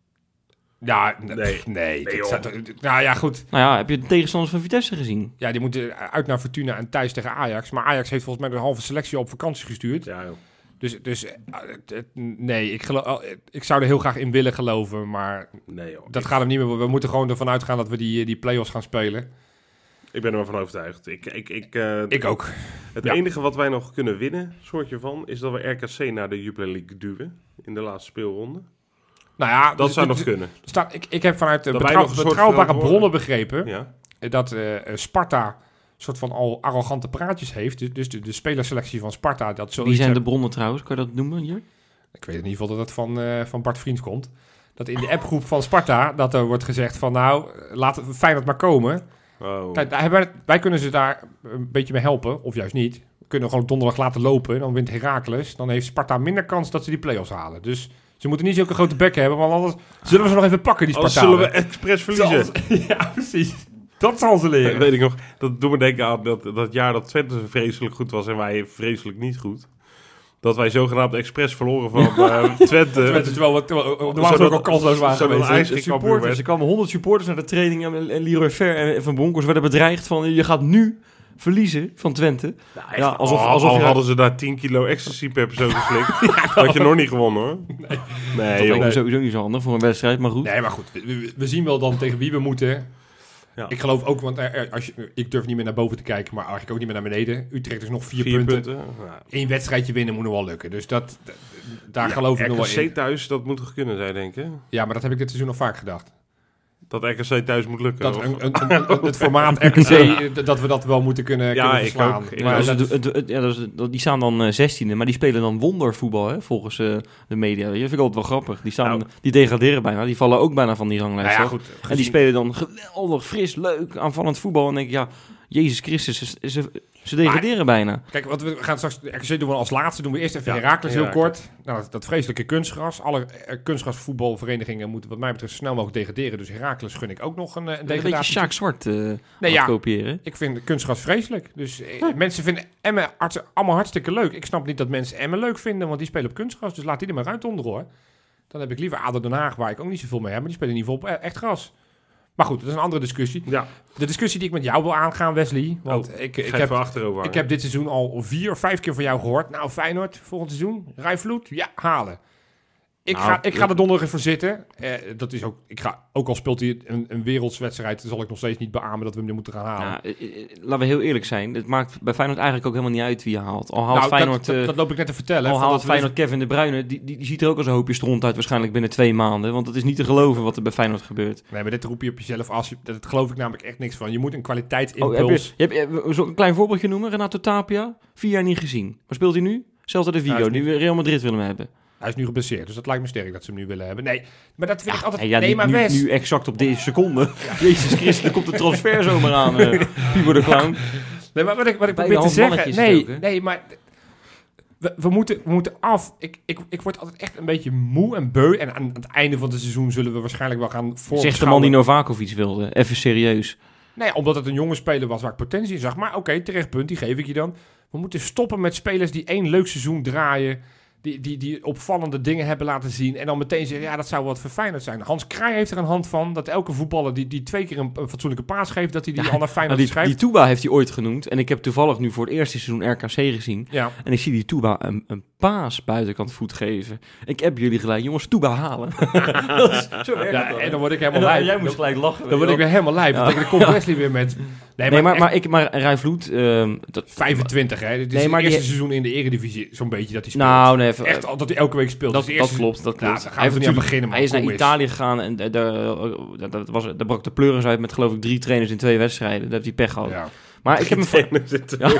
Ja, Nee. nee. nee Nee, dat, dat, nou ja, goed. Nou ja, heb je de tegenstanders van Vitesse gezien? Ja, die moeten uit naar Fortuna en thuis tegen Ajax. Maar Ajax heeft volgens mij de halve selectie op vakantie gestuurd. Ja, joh. Dus, dus uh, het, het, nee, ik, geloof, uh, ik zou er heel graag in willen geloven, maar Nee, joh. dat ik, gaat hem niet meer. We moeten gewoon ervan uitgaan dat we die, die play-offs gaan spelen. ik ben er maar van overtuigd. Ik, ik, ik, uh, Ik ook. Het Ja. enige wat wij nog kunnen winnen, soortje van, is dat we R K C naar de Jupiler League duwen in de laatste speelronde. Nou ja, Dat dus, zou dus, nog kunnen. Staat, ik, ik heb vanuit uh, Dat wij betrouw, nog een soort betrouwbare verantwoordelijk- bronnen begrepen Ja. dat uh, Sparta een soort van al arrogante praatjes heeft. Dus, dus de, de spelerselectie van Sparta. Dat Wie zoiets zijn de heb- bronnen trouwens? Kan je dat noemen hier? Ik weet in ieder geval dat het van, uh, van Bart Vriends komt. Dat in de appgroep van Sparta dat er wordt gezegd van nou, laat Feyenoord maar komen. Oh. Kijk, daar hebben wij, wij kunnen ze daar een beetje mee helpen, of juist niet. We kunnen gewoon donderdag laten lopen, dan wint Heracles. Dan heeft Sparta minder kans dat ze die play-offs halen. Dus ze moeten niet zulke grote bekken hebben, want anders zullen we ze nog even pakken, die Anders Spartanen. zullen we expres verliezen. Zoals- ja, precies. Dat zal ze leren. Dat weet ik nog. Dat doet me denken aan dat, dat jaar dat Twente vreselijk goed was en wij vreselijk niet goed. Dat wij zogenaamd expres verloren van uh, Twente. Twente, terwijl we terwijl we normaal Zodat- ook al kansloos waren zodat geweest. Ajax De geen kampioen supporters, werd. er kwamen honderd supporters naar de training en, en Leroy Fer en Van Bronckhorst werden bedreigd van je gaat nu verliezen van Twente. Nou, Ja, alsof, al, alsof al je hadden ze daar tien kilo ecstasy per persoon geslikt. Had je nog niet gewonnen hoor. Nee, dat nee lijkt me joh. sowieso niet zo handig voor een wedstrijd, maar goed. Nee, maar goed, we, we- we zien wel dan tegen wie we moeten. Ja. Ik geloof ook, want er, er- als je, ik durf niet meer naar boven te kijken, maar eigenlijk ook niet meer naar beneden. Utrecht is nog vier, Vier punten. punten. Ja. Eén wedstrijdje winnen moet nog wel lukken. Dus dat, d- daar Ja, geloof ik nog wel R K in. C thuis, dat moet toch kunnen zijn, denk ik. Ja, maar dat heb ik dit seizoen nog vaak gedacht. Dat R K C thuis moet lukken. Dat of- een, een, een- een- het formaat R K C, eh, dat we dat wel moeten kunnen, Ja, kunnen ik verslaan. ook. Ik Maar ook. dat dat- is het- het- het- ja, dat is het- dat- die staan dan uh, zestiende, maar die spelen dan wondervoetbal, hè, volgens uh, de media. Dat vind ik altijd wel grappig. Die, staan, Nou. die degraderen bijna, die vallen ook bijna van die ranglijst nou ja, af. goed. En die gezien- spelen dan geweldig, fris, leuk, aanvallend voetbal. En dan denk ik, ja, Jezus Christus, ze, ze, ze degraderen bijna. Kijk, wat we gaan straks, de R K C doen we als laatste. Doen we eerst even Ja, Heracles heel Heracles. kort. Nou, dat, dat vreselijke kunstgras. Alle uh, kunstgrasvoetbalverenigingen moeten wat mij betreft zo snel mogelijk degraderen. Dus Heracles gun ik ook nog een, uh, een Een beetje degradatie. Sjaak Zwart uh, Nee, ja. kopiëren. Ik vind kunstgras vreselijk. Dus eh, mensen vinden Emmen hartst- allemaal hartstikke leuk. Ik snap niet dat mensen Emmen leuk vinden, want die spelen op kunstgras. Dus laat die er maar uit onder hoor. Dan heb ik liever A D O Den Haag, waar ik ook niet zoveel mee heb. Maar die spelen in ieder geval op e- echt gras. Maar goed, dat is een andere discussie. Ja, De discussie die ik met jou wil aangaan, Wesley. Want Oh, ik, ik ik, ga heb, even achterover ik hangen. heb dit seizoen al vier of vijf keer van jou gehoord. Nou, Feyenoord, volgend seizoen, Rijvloed, ja, halen. Ik, Nou, ga, ik ga er donderdag even voor zitten. Eh, dat is ook, ik ga, ook al speelt hij een, een wereldswedstrijd, zal ik nog steeds niet beamen dat we hem nu moeten gaan halen. Ja, eh, eh, laten we heel eerlijk zijn. Het maakt bij Feyenoord eigenlijk ook helemaal niet uit wie je haalt. Al haalt Nou, Feyenoord, dat, dat, eh, dat loop ik net te vertellen. al van haalt dat we- Feyenoord Kevin De Bruyne, die, die, die ziet er ook als een hoopje stront uit waarschijnlijk binnen twee maanden. Want het is niet te geloven wat er bij Feyenoord gebeurt. Nee, maar dit roep je op jezelf als je, dat geloof ik namelijk echt niks van. Je moet een Oh, kwaliteitsimpuls. heb je, heb je, zal ik een klein voorbeeldje noemen? Renato Tapia, vier jaar niet gezien. Waar speelt hij nu? Zelfde de Vigo, Ja, is die we Real Madrid willen hebben. Hij is nu geblesseerd, dus dat lijkt me sterk dat ze hem nu willen hebben. Nee, maar dat vind ik altijd... Ja, ja, nee, niet maar nu, Wes... nu exact op deze seconde. Jezus Christus, er komt de transfer zomaar aan. Uh, Pipo de Clown. Nee, maar wat ik, wat ik Bij probeer de te zeggen... handmannetjes Nee, ook, hè? nee, maar... We, we, moeten, we moeten af. Ik, ik, ik word altijd echt een beetje moe en beu. En aan het einde van het seizoen zullen we waarschijnlijk wel gaan voorbeschouwen. Zegt de man die Novakovic wilde. Even serieus. Nee, omdat het een jonge speler was waar ik potentie in zag. Maar oké, okay, terecht punt, die geef ik je dan. We moeten stoppen met spelers die één leuk seizoen draaien. Die, die, die opvallende dingen hebben laten zien. En dan meteen zeggen, ja, dat zou wat verfijnd zijn. Hans Kraai heeft er een hand van. Dat elke voetballer die, die twee keer een, een fatsoenlijke paas geeft, dat hij die Ja, al naar Feyenoord nou, die, schrijft. die Touba heeft hij ooit genoemd. En ik heb toevallig nu voor het eerste seizoen R K C gezien. Ja. En ik zie die Touba een, een paas buitenkant voet geven. Ik heb jullie gelijk, jongens, Touba halen. Dat is, zo werkt Ja, het dan, en hè? dan word ik helemaal En dan- lijp. jij moest gelijk lachen. Dan word ik weer helemaal lijp. Ja. Dan komt Wesley weer met... Nee, Nee, maar, echt maar, ik, maar Rij Vloed... ehm, dat, vijfentwintig, hè. Dit is Nee, het maar eerste die- seizoen in de Eredivisie, zo'n beetje dat hij speelt. nou, nee, even, Echt, al dat hij elke week speelt. dat, Dus het dat eerste- klopt, dat Ja, klopt. daar gaan we niet aan beginnen, man. Hij is naar Kom eens. Italië gegaan en daar, daar, dat was, daar brak de pleuris uit met geloof ik drie trainers in twee wedstrijden. Daar heeft hij pech gehad. Ja. Maar ik heb hem Trainers zitten Ja.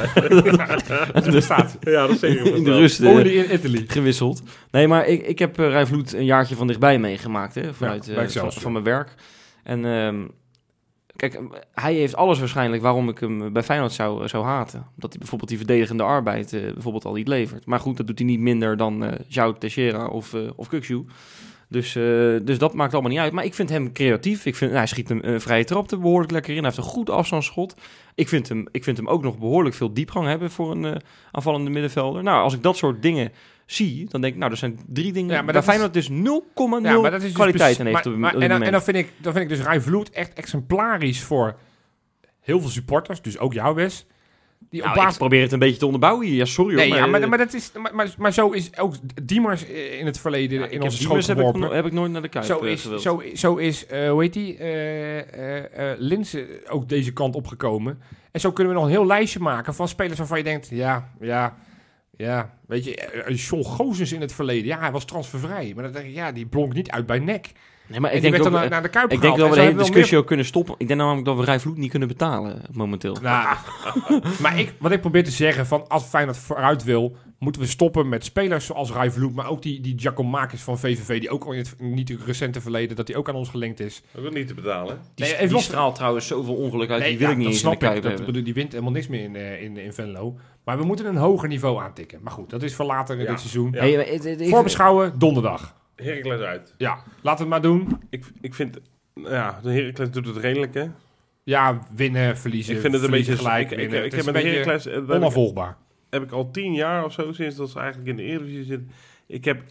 Dat bestaat. Ja, dat is zeker. in de rust eh, Only in Italy. gewisseld. Nee, maar ik, ik heb uh, Rij Vloed een jaartje van dichtbij meegemaakt, hè, vanuit Ja, eh, bij van, Excelsior. van mijn werk. En ehm, kijk, hij heeft alles waarschijnlijk waarom ik hem bij Feyenoord zou, zou haten. Dat hij bijvoorbeeld die verdedigende arbeid uh, bijvoorbeeld al niet levert. Maar goed, dat doet hij niet minder dan uh, João Teixeira of, uh, of Kukçu. Dus, uh, dus dat maakt allemaal niet uit. Maar ik vind hem creatief. Ik vind, nou, hij schiet een uh, vrije trap er behoorlijk lekker in. Hij heeft een goed afstandsschot. Ik vind hem, ik vind hem ook nog behoorlijk veel diepgang hebben voor een uh, aanvallende middenvelder. Nou, als ik dat soort dingen zie, dan denk ik, nou, er zijn drie dingen. Ja, maar bij dat Feyenoord dus nul komma nul Ja, maar dat is dus kwaliteit precies- en heeft maar- op, maar- op dit en, dan, moment. en dan vind ik, dan vind ik dus Rij Vloed echt exemplarisch voor heel veel supporters. Dus ook jou, Wes. Die Nou, op basis... ik probeer het een beetje te onderbouwen hier. Ja, sorry hoor. Nee, ja, maar, uh, maar, dat is, maar, maar, maar zo is ook Diemers in het verleden ja, in ik onze heb schoot Diemers heb ik, geworpen. no- heb ik nooit naar de Kuip Zo uh, is, gewild. zo, zo is uh, hoe heet die, uh, uh, uh, Linse ook deze kant opgekomen. En zo kunnen we nog een heel lijstje maken van spelers waarvan je denkt, ja, ja, ja, weet je, uh, John Gozens in het verleden, ja, hij was transfervrij. Maar dan denk ik, ja, die blonk niet uit bij N E C. Nee, maar En ik die denk, werd ook, dan uh, naar de Kuip ik denk gehaald. dat we En de zo hele hebben we discussie ook kunnen stoppen. Ik denk namelijk dat we Rij Vloed niet kunnen betalen momenteel. Nou, maar ik, wat ik probeer te zeggen, van als Feyenoord vooruit wil, moeten we stoppen met spelers zoals Rij Vloed, maar ook die, die Giacomakis van V V V, die ook al in het niet recente verleden, dat hij ook aan ons gelinkt is. Dat wil niet te betalen. Die, Nee, even die los- straalt trouwens zoveel ongeluk uit. Nee, die wil ja, ik niet dat eens in de snap ik. Kuip Dat, hebben. bedoel, die wint helemaal niks meer in, uh, in, in Venlo. Maar we moeten een hoger niveau aantikken. Maar goed, dat is voor later in Ja. dit seizoen. Ja. Hey, maar het- het- even- Voorbeschouwen, donderdag. Heracles uit. Ja, laten we het maar doen. Ik, ik vind... Ja, de Heracles doet het redelijk, hè? Ja, winnen, verliezen. Ik vind het een verliezen beetje... gelijk. ik, ik, winnen. ik, Het is heb een met de beetje Heracles... eh, heb ik- onafvolgbaar. heb ik al tien jaar of zo, sinds dat ze eigenlijk in de Eredivisie zitten. Ik heb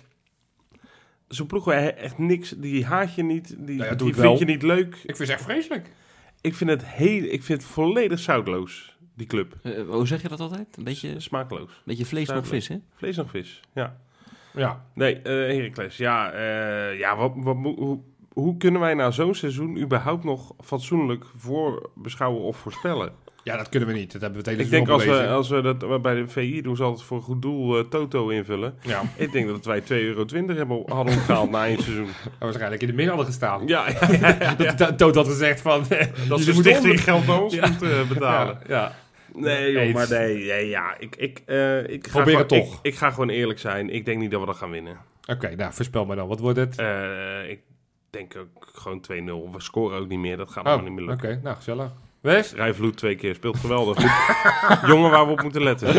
zo'n ploeg waar he- echt niks, die haat je niet, die, Nou ja, doe die het vind wel. je niet leuk. Ik vind het echt vreselijk. Ik vind het heel, ik vind het volledig zoutloos, die club. Uh, hoe zeg je dat altijd? Een beetje, Smakeloos. beetje vlees nog Zuidelijk. vis, hè? Vlees nog vis, ja. Ja. Nee, uh, Heracles, ja, uh, ja wat, wat, mo- hoe, hoe kunnen wij na zo'n seizoen überhaupt nog fatsoenlijk voorbeschouwen of voorspellen? ja, dat kunnen we niet. Dat hebben we het hele Ik denk als seizoen we, bewezen. als we dat bij de V I doen ze altijd voor een goed doel uh, Toto invullen. Ja, Ik denk dat wij twee euro twintig hebben, hadden opgehaald na één seizoen. waarschijnlijk in de min hadden gestaan. Ja, ja, ja, ja, ja. Dat Toot had gezegd van... Dat jullie ze moeten stichting onder- geld naar ons Ja. moet uh, betalen. Ja, ja. Nee, joh, Eens. maar nee, nee, ja, ik, ik, uh, ik, ga Probeer gewoon, het toch. Ik, ik ga gewoon eerlijk zijn. Ik denk niet dat we dat gaan winnen. Oké, okay, nou, voorspel maar dan. Wat wordt het? Uh, ik denk ook gewoon twee nul. We scoren ook niet meer. Dat gaat Oh, allemaal niet meer oké. lukken. Nou, gezellig. Wes? Rijvloed twee keer. Speelt geweldig. Jongen waar we op moeten letten.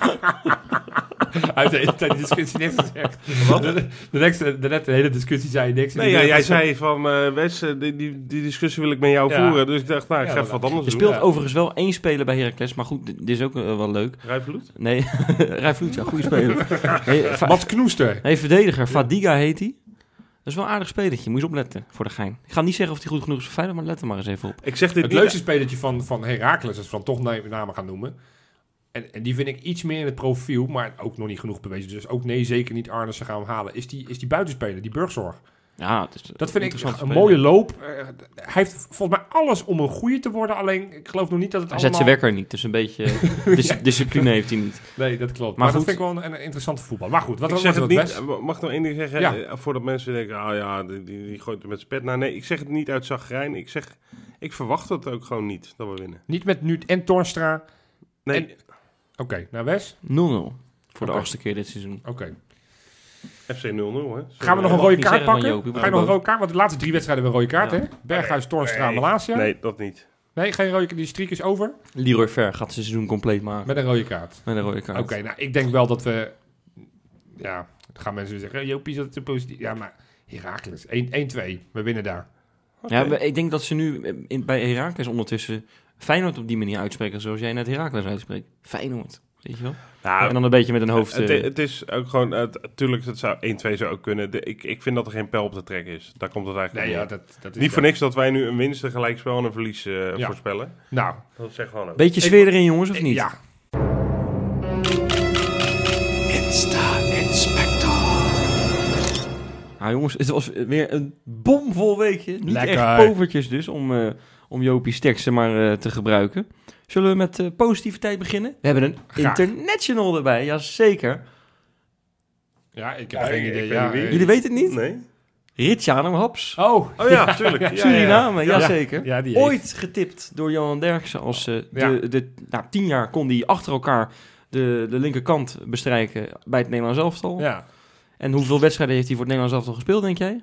Hij heeft de hele tijd die discussie niks gezegd. Wat? De, de, next, de net de hele discussie zei je niks. Nee, ja, jij zei van, uh, Wes, uh, die, die, die discussie wil ik met jou Ja. voeren. Dus ik dacht, nou, ik Ja, ga even maar- wat anders Er doen. speelt Ja. overigens wel één speler bij Heracles, maar goed, dit is ook uh, wel leuk. Rijvloed? Nee, Rij Vloed, ja, goede speler. Nee, Va- Mats Knoester. nee, verdediger, Fadiga heet hij. Dat is wel een aardig spelertje, moet je eens opletten voor de gein. Ik ga niet zeggen of hij goed genoeg is voor Feyenoord, maar let er maar eens even op. Ik zeg dit Het niet... leukste spelertje van, van Heracles, als we dan toch na- namen gaan noemen. En, en die vind ik iets meer in het profiel, maar ook nog niet genoeg bewezen. Dus ook nee, zeker niet Arnissen gaan we halen. Is die, is die buitenspeler, die Burgzorg. Ja, het is Dat vind ik interessante een speler. mooie loop. Uh, hij heeft volgens mij alles om een goeie te worden. Alleen, ik geloof nog niet dat het Hij zet allemaal... zijn wekker niet, dus een beetje dis- discipline heeft hij niet. Nee, dat klopt. Maar Maar, goed. dat vind ik wel een, een interessante voetbal. Maar goed, wat Ik wat zeg was het het niet, best? uh, mag ik nog één ding zeggen? Ja. Uh, voordat mensen denken, ah ja, die, die, die gooit er met zijn pet naar. Nee, ik zeg het niet uit zagrijn. Ik zeg, ik verwacht het ook gewoon niet, dat we winnen. Niet met Nuut en Torstra. Nee, En- Oké, nou Wes? nul nul voor de Oké. achtste keer dit seizoen. Oké. F C nul nul, hè. Zo, Gaan we nog eh, een rode niet kaart zeggen van pakken? Joop, je Ga moet je nog een ook- rode kaart? Want de laatste drie wedstrijden hebben we een rode kaart, Ja. hè? Berghuis, Toornstra, nee. Malasia. Nee. Nee, dat niet. geen rode Die streak is over. Leroy Ver gaat zijn seizoen compleet maken. Met een rode kaart. Met een rode kaart. Oké, nou, ik denk wel dat we... Ja, dan gaan mensen zeggen, Jopie, is dat te positief? Ja, maar Heracles, één twee. We winnen daar. Okay. Ja, maar ik denk dat ze nu in, bij Heracles ondertussen Feyenoord op die manier uitspreken zoals jij net Heracles uitspreekt. Feyenoord, weet je wel? Nou, En dan een beetje met een hoofd... Het, eh, het is ook gewoon, natuurlijk, het zou één twee zou ook kunnen. De, ik, ik vind dat er geen pijl op de trek is. Daar komt het eigenlijk Nee, op ja, neer. dat, dat is Niet voor dat. niks dat wij nu een winst, een gelijkspel en een verlies uh, Ja. voorspellen. Nou, Dat zegt gewoon ook. beetje sfeer erin, jongens, of niet? ja. Nou jongens, het was weer een bomvol weekje. Niet Lekker. echt povertjes dus, om, uh, om Jopie sterkste maar uh, te gebruiken. Zullen we met uh, positiviteit beginnen? We hebben een Graag. international erbij, jazeker. Ja, ik heb Ja, geen ik- idee. ik weet Ja, niet wie. eh, Jullie weten het niet? Nee? Ricciano Haps. Oh, Oh ja, tuurlijk. Ja, ja, ja. Suriname, Ja. jazeker. Ja, die heeft- Ooit getipt door Johan Derksen als uh, de, Ja. de, nou, tien jaar kon hij achter elkaar de, de linkerkant bestrijken bij het Nederlands elftal. ja, En hoeveel wedstrijden heeft hij voor het Nederlands elftal gespeeld, denk jij?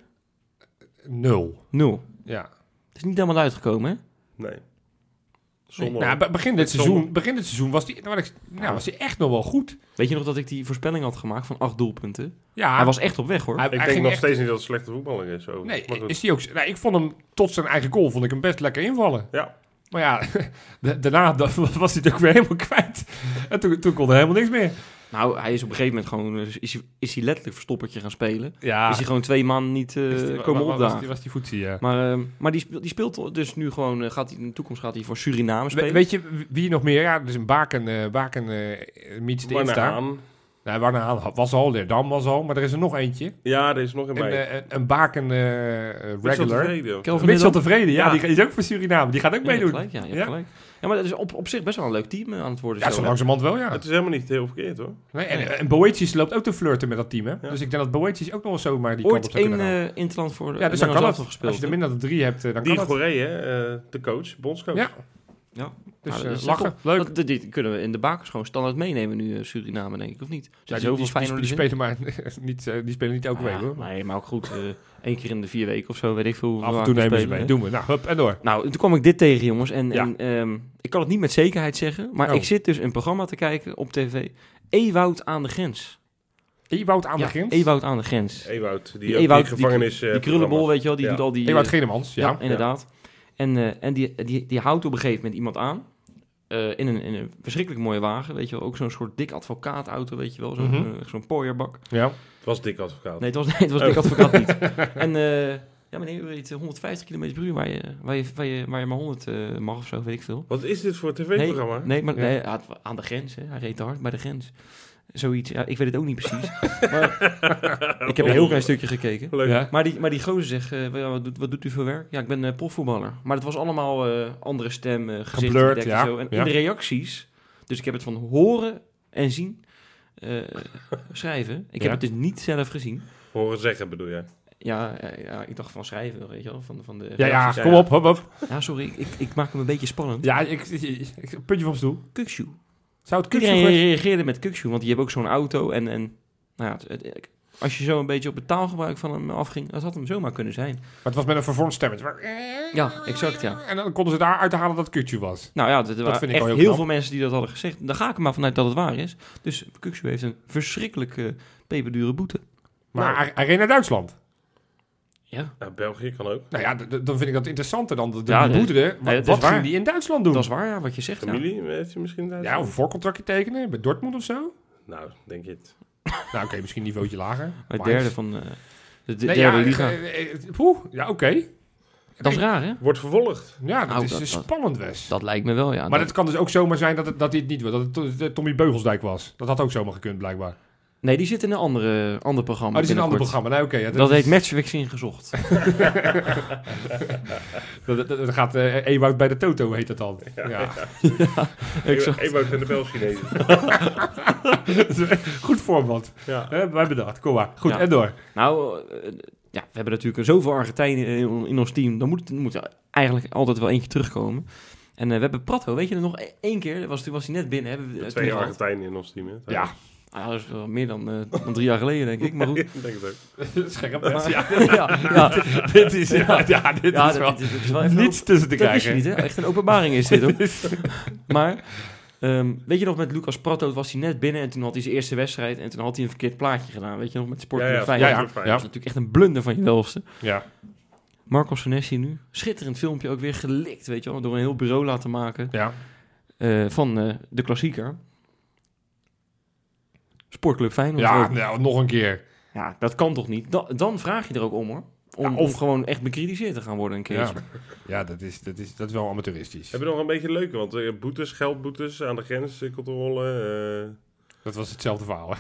nul. Nul. Ja. Het is niet helemaal uitgekomen, hè? Nee. Zonde. Nou, be- begin, dit Zonde. seizoen, begin dit seizoen was die, nou, was ik- nou, was die echt nog wel goed. Weet je nog dat ik die voorspelling had gemaakt van acht doelpunten? Ja, Hij was echt op weg, hoor. hij, ik hij denk ging nog echt- steeds niet dat het een slechte voetballer is. Zo. Nee, Maar goed. is die ook, nou, ik vond hem tot zijn eigen goal vond ik hem best lekker invallen. Ja. Maar ja, da- daarna da- was hij het ook weer helemaal kwijt. En toen, toen kon er helemaal niks meer. Nou, hij is op een gegeven moment gewoon... eh, Is hij, is hij letterlijk verstoppertje gaan spelen. Ja, Is hij gewoon twee maanden niet eh, is die- komen wa- wa- was opdagen. die, was die voetzie, ja. Maar, eh, maar die, speelt, die speelt dus nu gewoon... eh, gaat hij, in de toekomst gaat hij voor Suriname We- spelen. weet je wie nog meer? Ja, dus een Baken, eh Baken eh meets de Warner Insta. Haan. Nou, Warner Haan was al, Leerdam was al, maar er is er nog eentje. Ja, er is nog een Een, bij. eh, een, een Baken eh, eh, Mitchell regular. tevreden ook. Kelvin Mitchell Middel? tevreden, ja, Ja. die is ook voor Suriname. Die gaat ook Ja, je hebt meedoen. gelijk, ja, je hebt Ja? gelijk. Ja, maar dat is op, op zich best wel een leuk team eh, aan het worden. Ja, zo, zo hè? langzamerhand wel, ja. Het is helemaal niet heel verkeerd, hoor. Nee, en, en Boetius loopt ook te flirten met dat team, hè? Dus ik denk dat Boetius ook nog wel zomaar die kant op Ooit zou één kunnen gaan. uh, interland voor de Ja, dus dan kan Nederlands het. elftal gespeeld. Als je er hè? minder dan drie hebt, eh, dan Die kan het. Goree, hè, uh, de coach, bondscoach. Ja. Ja. Dus Nou, eh, dat is lachen, top. leuk. Dat, dit kunnen we in de bakers gewoon standaard meenemen nu, uh, Suriname, denk ik, of niet? Er Ja, zitten die, zoveel die, die, Feyenoorders die in. spelen maar niet, uh, die spelen niet elke Ja, week, hoor. Nee, maar ook goed. Uh, één keer in de vier weken of zo, weet ik veel. hoe Af en vaak toe we nemen ze spelen, mee. hè. Doen we. Nou, hup, en door. Nou, toen kwam ik dit tegen, jongens. En, Ja. en ehm, ik kan het niet met zekerheid zeggen, maar Oh. ik zit dus een programma te kijken op tv. Ewoud aan de grens. Ewout aan Ja, de grens. Ewoud aan de grens. Ewout, die, Die ook Ewout, die die- gevangenis... eh, Die krullenbol, programma. weet je wel, die Ja. doet al die... Ewout eh, Genemans, ja. Ja, inderdaad. En, uh, en die, die, die houdt op een gegeven moment iemand aan. Uh, in, een, in een verschrikkelijk mooie wagen, weet je wel. Ook zo'n soort dik advocaatauto, weet je wel. Zo'n Mhm. uh, zo'n pooierbak. Ja. Het was dik advocaat. Nee, het was, nee, het was Oh. dik advocaat niet. En uh, ja, meneer, u weet honderdvijftig kilometer per uur waar je, waar je, waar je, waar je maar honderd uh, mag of zo, weet ik veel. Wat is dit voor een Nee, tv-programma? nee, maar Ja. nee, hij had- aan de grens, hè. Hij reed te hard bij de grens. Zoiets, ja, ik weet het ook niet precies. Maar ik heb een heel klein stukje gekeken. Leuk. Ja. Maar die, maar die gozer zegt, uh, ja, wat, doet, wat doet u voor werk? Ja, ik ben uh, profvoetballer. Maar het was allemaal uh, andere stem, uh, gezicht Geblurred, gedekt ja. en zo. En Ja. in de reacties, dus ik heb het van horen en zien uh, schrijven. Ik Ja. heb het dus niet zelf gezien. Horen zeggen bedoel jij? Ja, ja, ja, ik dacht van schrijven, weet je wel, van, van de Ja, ja, reacties. kom op, hop, hop. Ja, sorry, ik, ik, ik maak hem een beetje spannend. Ja, ik, ik, ik- ik- puntje van stoel. Kukshoe. Zou het kukshoe Iedereen geweest? reageerde met Kukshoe, want die hebben ook zo'n auto. En, en nou ja, het- het- als je zo een beetje op het taalgebruik van hem afging, dat had hem zomaar kunnen zijn. Maar het was met een vervormd stemmetje. Ja, exact, ja. En dan konden ze daar uit te halen dat het kutje was. Nou ja, er waren vind ik echt al heel heel knap. veel mensen die dat hadden gezegd. Daar ga ik er maar vanuit dat het waar is. Dus Kukshoe heeft een verschrikkelijke peperdure boete. Maar Nou. Arena Duitsland. Ja, Nou, België kan ook. Nou ja, d- d- dan vind ik dat interessanter dan de, de Ja, die dat- boete. Wat, dat is wat waar. ging die in Duitsland doen? dat is waar, ja, wat je zegt. Ja. Familie, heeft u misschien daar? Ja, of een voorcontractje tekenen bij Dortmund of zo. Nou, denk je het. Nou, oké, misschien een niveautje lager. Het Maar- derde van uh, de, de Nee, derde ja, liga. eh, eh, Poeh, ja, oké. Dat is raar, hè? Wordt vervolgd. Ja, dat Nou, is dat- eh, dat- spannend, Wes. Dat lijkt me wel, ja. Maar Dat- het kan dus ook zomaar zijn dat, het, dat hij het niet wil. Dat het to- de Tommy Beugelsdijk was. Dat had ook zomaar gekund, blijkbaar. Nee, die zit in een andere, ander programma. Oh, die is een ander binnenkort. programma. Nee, oké. ja, Dat is- heet Matchfixing gezocht. Dat, dat, dat gaat uh, Ewout bij de Toto, heet dat dan. Ja. Ik zag- Ewout en de Belchinezen. Goed voorbeeld. Ja. Hè, wij bedacht. Kom maar. Goed, Ja. en door. Nou, uh, ja, we hebben natuurlijk zoveel Argentijnen in, in ons team. Dan moet, er moet er eigenlijk altijd wel eentje terugkomen. En uh, we hebben Prato, weet je er nog e- één keer, was, toen was hij net binnen. Hebben we, uh, Twee toen gehad. Argentijnen in ons team. Hè? Ja. Ah, dat is wel meer dan, uh, dan drie jaar geleden, denk ik. Maar goed. Ik denk het ook. Scherp, ja. ja, ja. Dit is, ja, ja, dit Ja, is wel dat, dit, dit is wel even niets tussen te dat wist je krijgen. niet, hè? Echt een openbaring is dit, hoor. Maar, um, weet je nog, met Lucas Pratto was hij net binnen en toen had hij zijn eerste wedstrijd en toen had hij een verkeerd plaatje gedaan. Weet je nog, met Sportclub Ja, ja, Feyenoord. ja, ja. Fijn. Dat is natuurlijk echt een blunder van je welste. Ja. Marco Senesi nu, schitterend filmpje, ook weer gelikt, weet je wel, door een heel bureau laten maken Ja. uh, van uh, de klassieker. Sportclub Feyenoord. Ja, ook. nou, nog een keer. Ja, dat kan toch niet? Da- dan vraag je er ook om, hoor. Om, Ja, of- om gewoon echt bekritiseerd te gaan worden een keertje. Ja, ja dat, is, dat, is, dat is wel amateuristisch. Heb je nog een beetje leuke? Want uh, boetes, geldboetes aan de grens, uh, controle. Uh... Dat was hetzelfde verhaal, hè?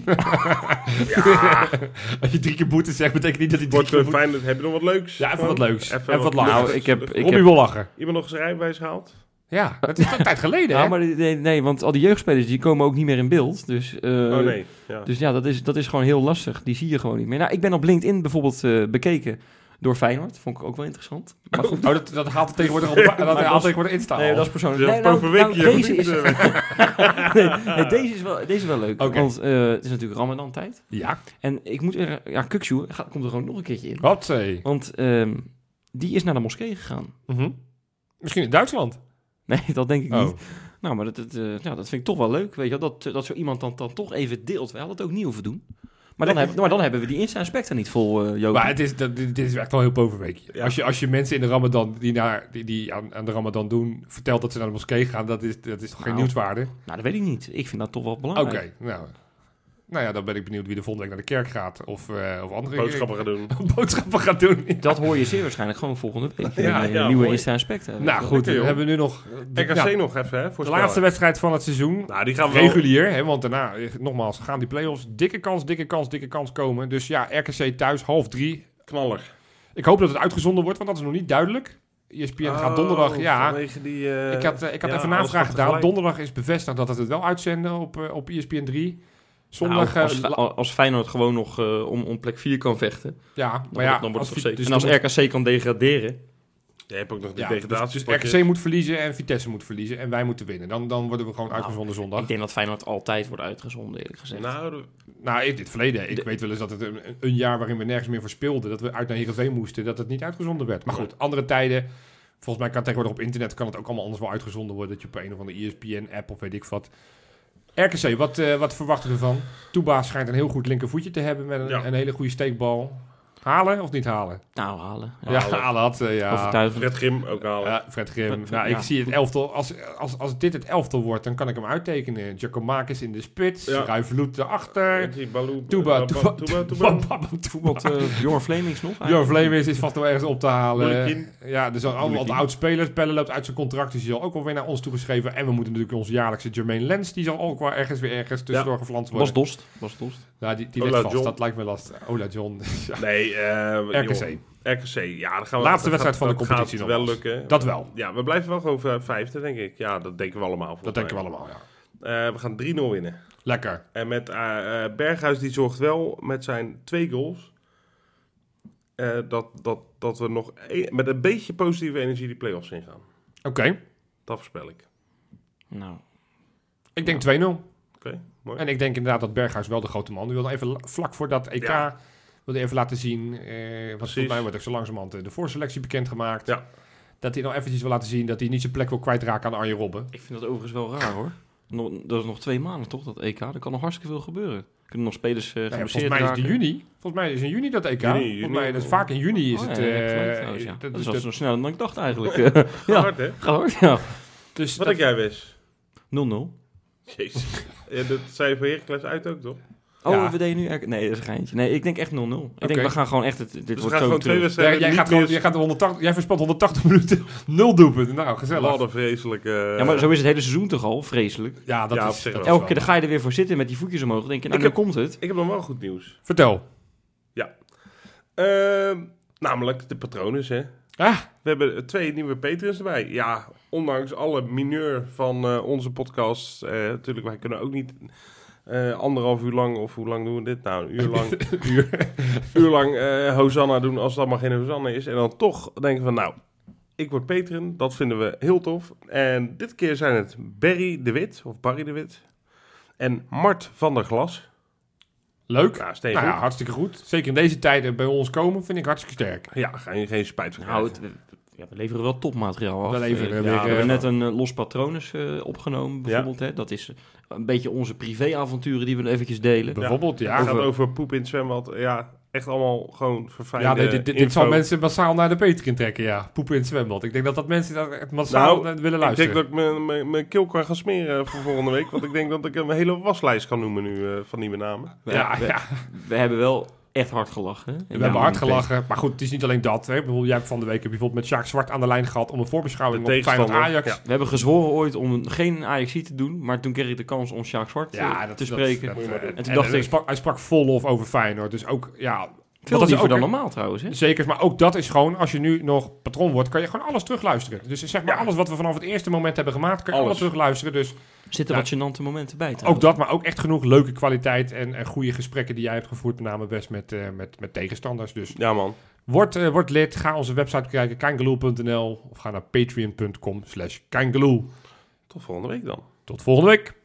Ja, Als je drie keer boete zegt, betekent niet dat hij drie wordt keer uh, boete... fijn. Heb je nog wat leuks? Ja, even Gewoon? wat leuks. Even wat lachen. Nou, ik heb... Ik Robbie heb wil lachen. Iemand nog zijn rijbewijs gehaald? Ja, dat is een tijd geleden, ja, hè? maar nee, nee, want al die jeugdspelers die komen ook niet meer in beeld. Dus, uh, oh nee. Ja. dus ja, dat is, dat is gewoon heel lastig. Die zie je gewoon niet meer. Nou, ik ben op LinkedIn bijvoorbeeld uh, bekeken door Feyenoord. Vond ik ook wel interessant. Maar goed. Oh, dat, dat haalt het tegenwoordig, op, dat haalt tegenwoordig Insta Nee, al. dat is persoonlijk. Ja, Nee, nou, over weekje nou, deze, is, verdiend, nee, nee, deze, is wel, deze is wel leuk. Oké. Want uh, het is natuurlijk Ramadan-tijd. Ja. En ik moet er... Ja, Kukçu gaat- komt er gewoon nog een keertje in. Wat zei? Want um, die is naar de moskee gegaan. Mhm. Misschien in Duitsland. Nee, dat denk ik Oh. niet. Nou, maar dat, dat, uh, ja, dat vind ik toch wel leuk. Weet je wel, dat, dat zo iemand dan, dan toch even deelt. We hadden het ook niet hoeven doen. Maar dan, heb, maar dan hebben we die Insta-aspecten niet vol, uh, Joop. Maar het is, dat, dit is echt wel heel bovenweekje. Ja. Als, je, als je mensen in de Ramadan die, naar, die, die aan, aan de Ramadan doen, vertelt dat ze naar de moskee gaan, dat is, dat is toch geen Nou, nieuwswaarde? Nou, dat weet ik niet. Ik vind dat toch wel Oké, belangrijk. nou. Nou ja, dan ben ik benieuwd wie de volgende week naar de kerk gaat. Of, uh, of andere Boodschappen gaan doen. boodschappen gaat doen. Dat hoor je zeer waarschijnlijk gewoon volgende week. Ja, een ja, nieuwe mooi. Insta-aspecten. Nou goed, Lekker, dan joh. hebben we nu nog de, R K C ja, nog even, hè? de voorspellen. laatste wedstrijd van het seizoen. Nou, die gaan we Regulier, hè, want daarna, eh, nogmaals, gaan die play-offs. Dikke kans, dikke kans, dikke kans komen. Dus ja, R K C thuis, half drie. knaller. Ik hoop dat het uitgezonden wordt, want dat is nog niet duidelijk. E S P N gaat donderdag, Oh, ja. vanwege die, uh, Ik had, uh, ik had ja, even alles navraag gaat gedaan. tegelijk. Donderdag is bevestigd dat het het wel uitzenden op, uh, op E S P N drie. Zondag, Nou, als, uh, la- als Feyenoord gewoon nog uh, om, om plek vier kan vechten, ja, dan, maar ja, wordt, dan wordt als het toch Vi- zeker. dus en als dan R K C kan degraderen, Je hebt ook nog die ja, dus, degradatie. dus R K C moet verliezen en Vitesse moet verliezen en wij moeten winnen. Dan, dan worden we gewoon Nou, uitgezonden zondag. ik denk dat Feyenoord altijd wordt uitgezonden, eerlijk gezegd. Nou, de- Nou, in dit verleden. Ik De- weet wel eens dat het een, een jaar waarin we nergens meer voor speelden, dat we uit naar Heerenveen moesten, dat het niet uitgezonden werd. Maar goed, andere tijden. Volgens mij kan tegenwoordig op internet kan het ook allemaal anders wel uitgezonden worden. Dat je op een of andere E S P N-app of weet ik wat. R K C, wat, uh, wat verwachten we ervan? Toeba schijnt een heel goed linkervoetje te hebben met een, Ja. een hele goede steekbal. Halen of niet halen? Nou, halen. Ja, Ja, halen had ze, ja. overtuigend. Fred Grim ook halen. Ja, Fred Grim. Fred- nou, ja. ik zie het elftal. Als, als, als dit het elftal wordt, dan kan ik hem uittekenen. Giacomakis in de spits. Ja. Ruiveloet erachter. Die Baloo, Toeba, Ba- Toeba, Toeba, Toeba. Toeba, Toeba. Wat uh, Jorn Flemings nog? Jorn Flemings is vast nog ergens op te halen. Moeilijkien. Ja, er zijn allemaal Moeilijkien. oud-spelers. Pelle loopt uit zijn contract, dus die zal ook wel weer naar ons toegeschreven. En we moeten natuurlijk onze jaarlijkse Jermaine Lens, die zal ook wel ergens weer ergens tussendoor geflanst Bas worden. Dost. Bas Dost. Nou, die, die Ola ligt vast, John. dat lijkt me lastig. Ola John. Ja. Nee, eh R K C. joh, R K C, ja, dan gaan we, Laatste dat wedstrijd gaat- van de dat competitie gaat wel nogmaals. lukken. Dat wel. Ja, we blijven wel gewoon v- vijfde, denk ik. Ja, dat denken we allemaal. Dat volgens denken we mij. allemaal, ja. Eh, we gaan drie nul winnen. Lekker. En met eh, eh, Berghuis, die zorgt wel met zijn twee goals... eh, dat, dat, dat we nog e- met een beetje positieve energie die play-offs ingaan. Oké. Dat voorspel ik. Nou, Ik denk twee nul. Oké, mooi. En ik denk inderdaad dat Berghuis wel de grote man. Die wilde even la- vlak voor dat E K... Ja. wilde even laten zien... Eh, wat volgens Precies. mij wordt ook zo langzamerhand eh, de voorselectie bekendgemaakt. Ja. Dat hij nou eventjes wil laten zien dat hij niet zijn plek wil kwijtraken aan Arjen Robben. ik vind dat overigens wel raar, hoor. Nog, dat is nog twee maanden, toch, dat E K? Er kan nog hartstikke veel gebeuren. Er kunnen nog spelers uh, Nou ja, geblesseerd volgens mij is het in raken. juni. Volgens mij is in juni dat E K. Juni, volgens juni. mij, dat is vaak in juni is Oh, het... ja, ja, eh, gelijk trouwens, ja. dat- Dat is dat- al sneller dan ik dacht eigenlijk. Uh, Gaat ja, hard, hè? gaat hard, ja. dus Wat dat- denk jij, Wes? nul nul. Jezus. Ja, dat zei je voor Heracles uit ook, toch? Oh, Ja. we deden nu... er- Nee, dat is een geintje. Nee, ik denk echt nul nul. Ik Oké. denk, we gaan gewoon echt... Het, dit Dus we wordt gaan zo gewoon twee terug. wedstrijden jij, jij, niet gaat gewoon, meer- jij, gaat honderdtachtig, jij verspant honderdtachtig minuten nul doelpunten. Nou, gezellig. Wat een vreselijke... Ja, maar zo is het hele seizoen toch al, vreselijk. Ja, dat Ja, op is... zich dat wel. is Elke keer dan ga je er weer voor zitten met die voetjes omhoog. Dan denk je, nou, Ik nu komt het. Ik heb nog wel goed nieuws. Vertel. Ehm, namelijk de patronen, hè. Ah, We hebben twee nieuwe patrons erbij. Ja, ondanks alle mineur van eh, onze podcast. eh, natuurlijk, wij kunnen ook niet eh, anderhalf uur lang, of hoe lang doen we dit nou? Een uur lang, uur, uur lang eh, Hosanna doen als het allemaal geen Hosanna is. En dan toch denken van, nou, ik word patron. Dat vinden we heel tof. En dit keer zijn het Barry de Wit, of Barry de Wit. En Mart van der Glas. Leuk. Ja, steeds Nou ja, goed. hartstikke goed. Zeker in deze tijden bij ons komen, vind ik hartstikke sterk. Ja, ga je geen spijt van Nou, krijgen. het, we, ja, we leveren wel topmateriaal af. We leveren Eh, weer, ja, eh, we hebben net een uh, Los Patronus uh, opgenomen, bijvoorbeeld. Ja. Hè? Dat is een beetje onze privéavonturen die we eventjes delen. Bijvoorbeeld, ja. Het gaat over- over poep in het zwembad. Ja, echt allemaal gewoon verfijnde Ja, nee, dit, dit, dit info. zal mensen massaal naar de Patreon trekken, ja. Poepen in het zwembad. Ik denk dat dat mensen dat echt massaal Nou, eh, willen Ik luisteren. denk dat ik mijn- mijn- mijn keel kan gaan smeren voor volgende week. Want ik denk dat ik een hele waslijst kan noemen nu uh, van nieuwe namen. We, ja, we, ja. we hebben wel echt hard gelachen. Hè? We hebben hard gelachen. Maar goed, het is niet alleen dat. Hè. Bijvoorbeeld, jij hebt van de week bijvoorbeeld met Sjaak Zwart aan de lijn gehad om een voorbeschouwing De op Feyenoord tegenstander, Ajax. ja. We hebben gezworen ooit om geen Ajaxie te doen, maar toen kreeg ik de kans om Sjaak Zwart Ja, eh, dat, te dat- spreken. dat- Moet je maar doen. en En toen toen dacht hij ik- sprak, hij sprak vol lof over Feyenoord. Dus ook, ja... Veel dat is liever ook dan een- normaal trouwens. Hè? Zeker, maar ook dat is gewoon, als je nu nog patroon wordt, kan je gewoon alles terugluisteren. Dus zeg maar, Ja. alles wat we vanaf het eerste moment hebben gemaakt, kan je Alles. allemaal terugluisteren. Dus Zitten Ja. wat gênante momenten bij ook trouwens. dat, maar ook echt genoeg leuke kwaliteit en, en goede gesprekken die jij hebt gevoerd, met name best met, eh, met, met tegenstanders. Dus Ja, man. word, eh, word lid, ga onze website kijken, kangaloo punt n l of ga naar patreon punt com slash kangaloo. Tot volgende week dan. Tot volgende week.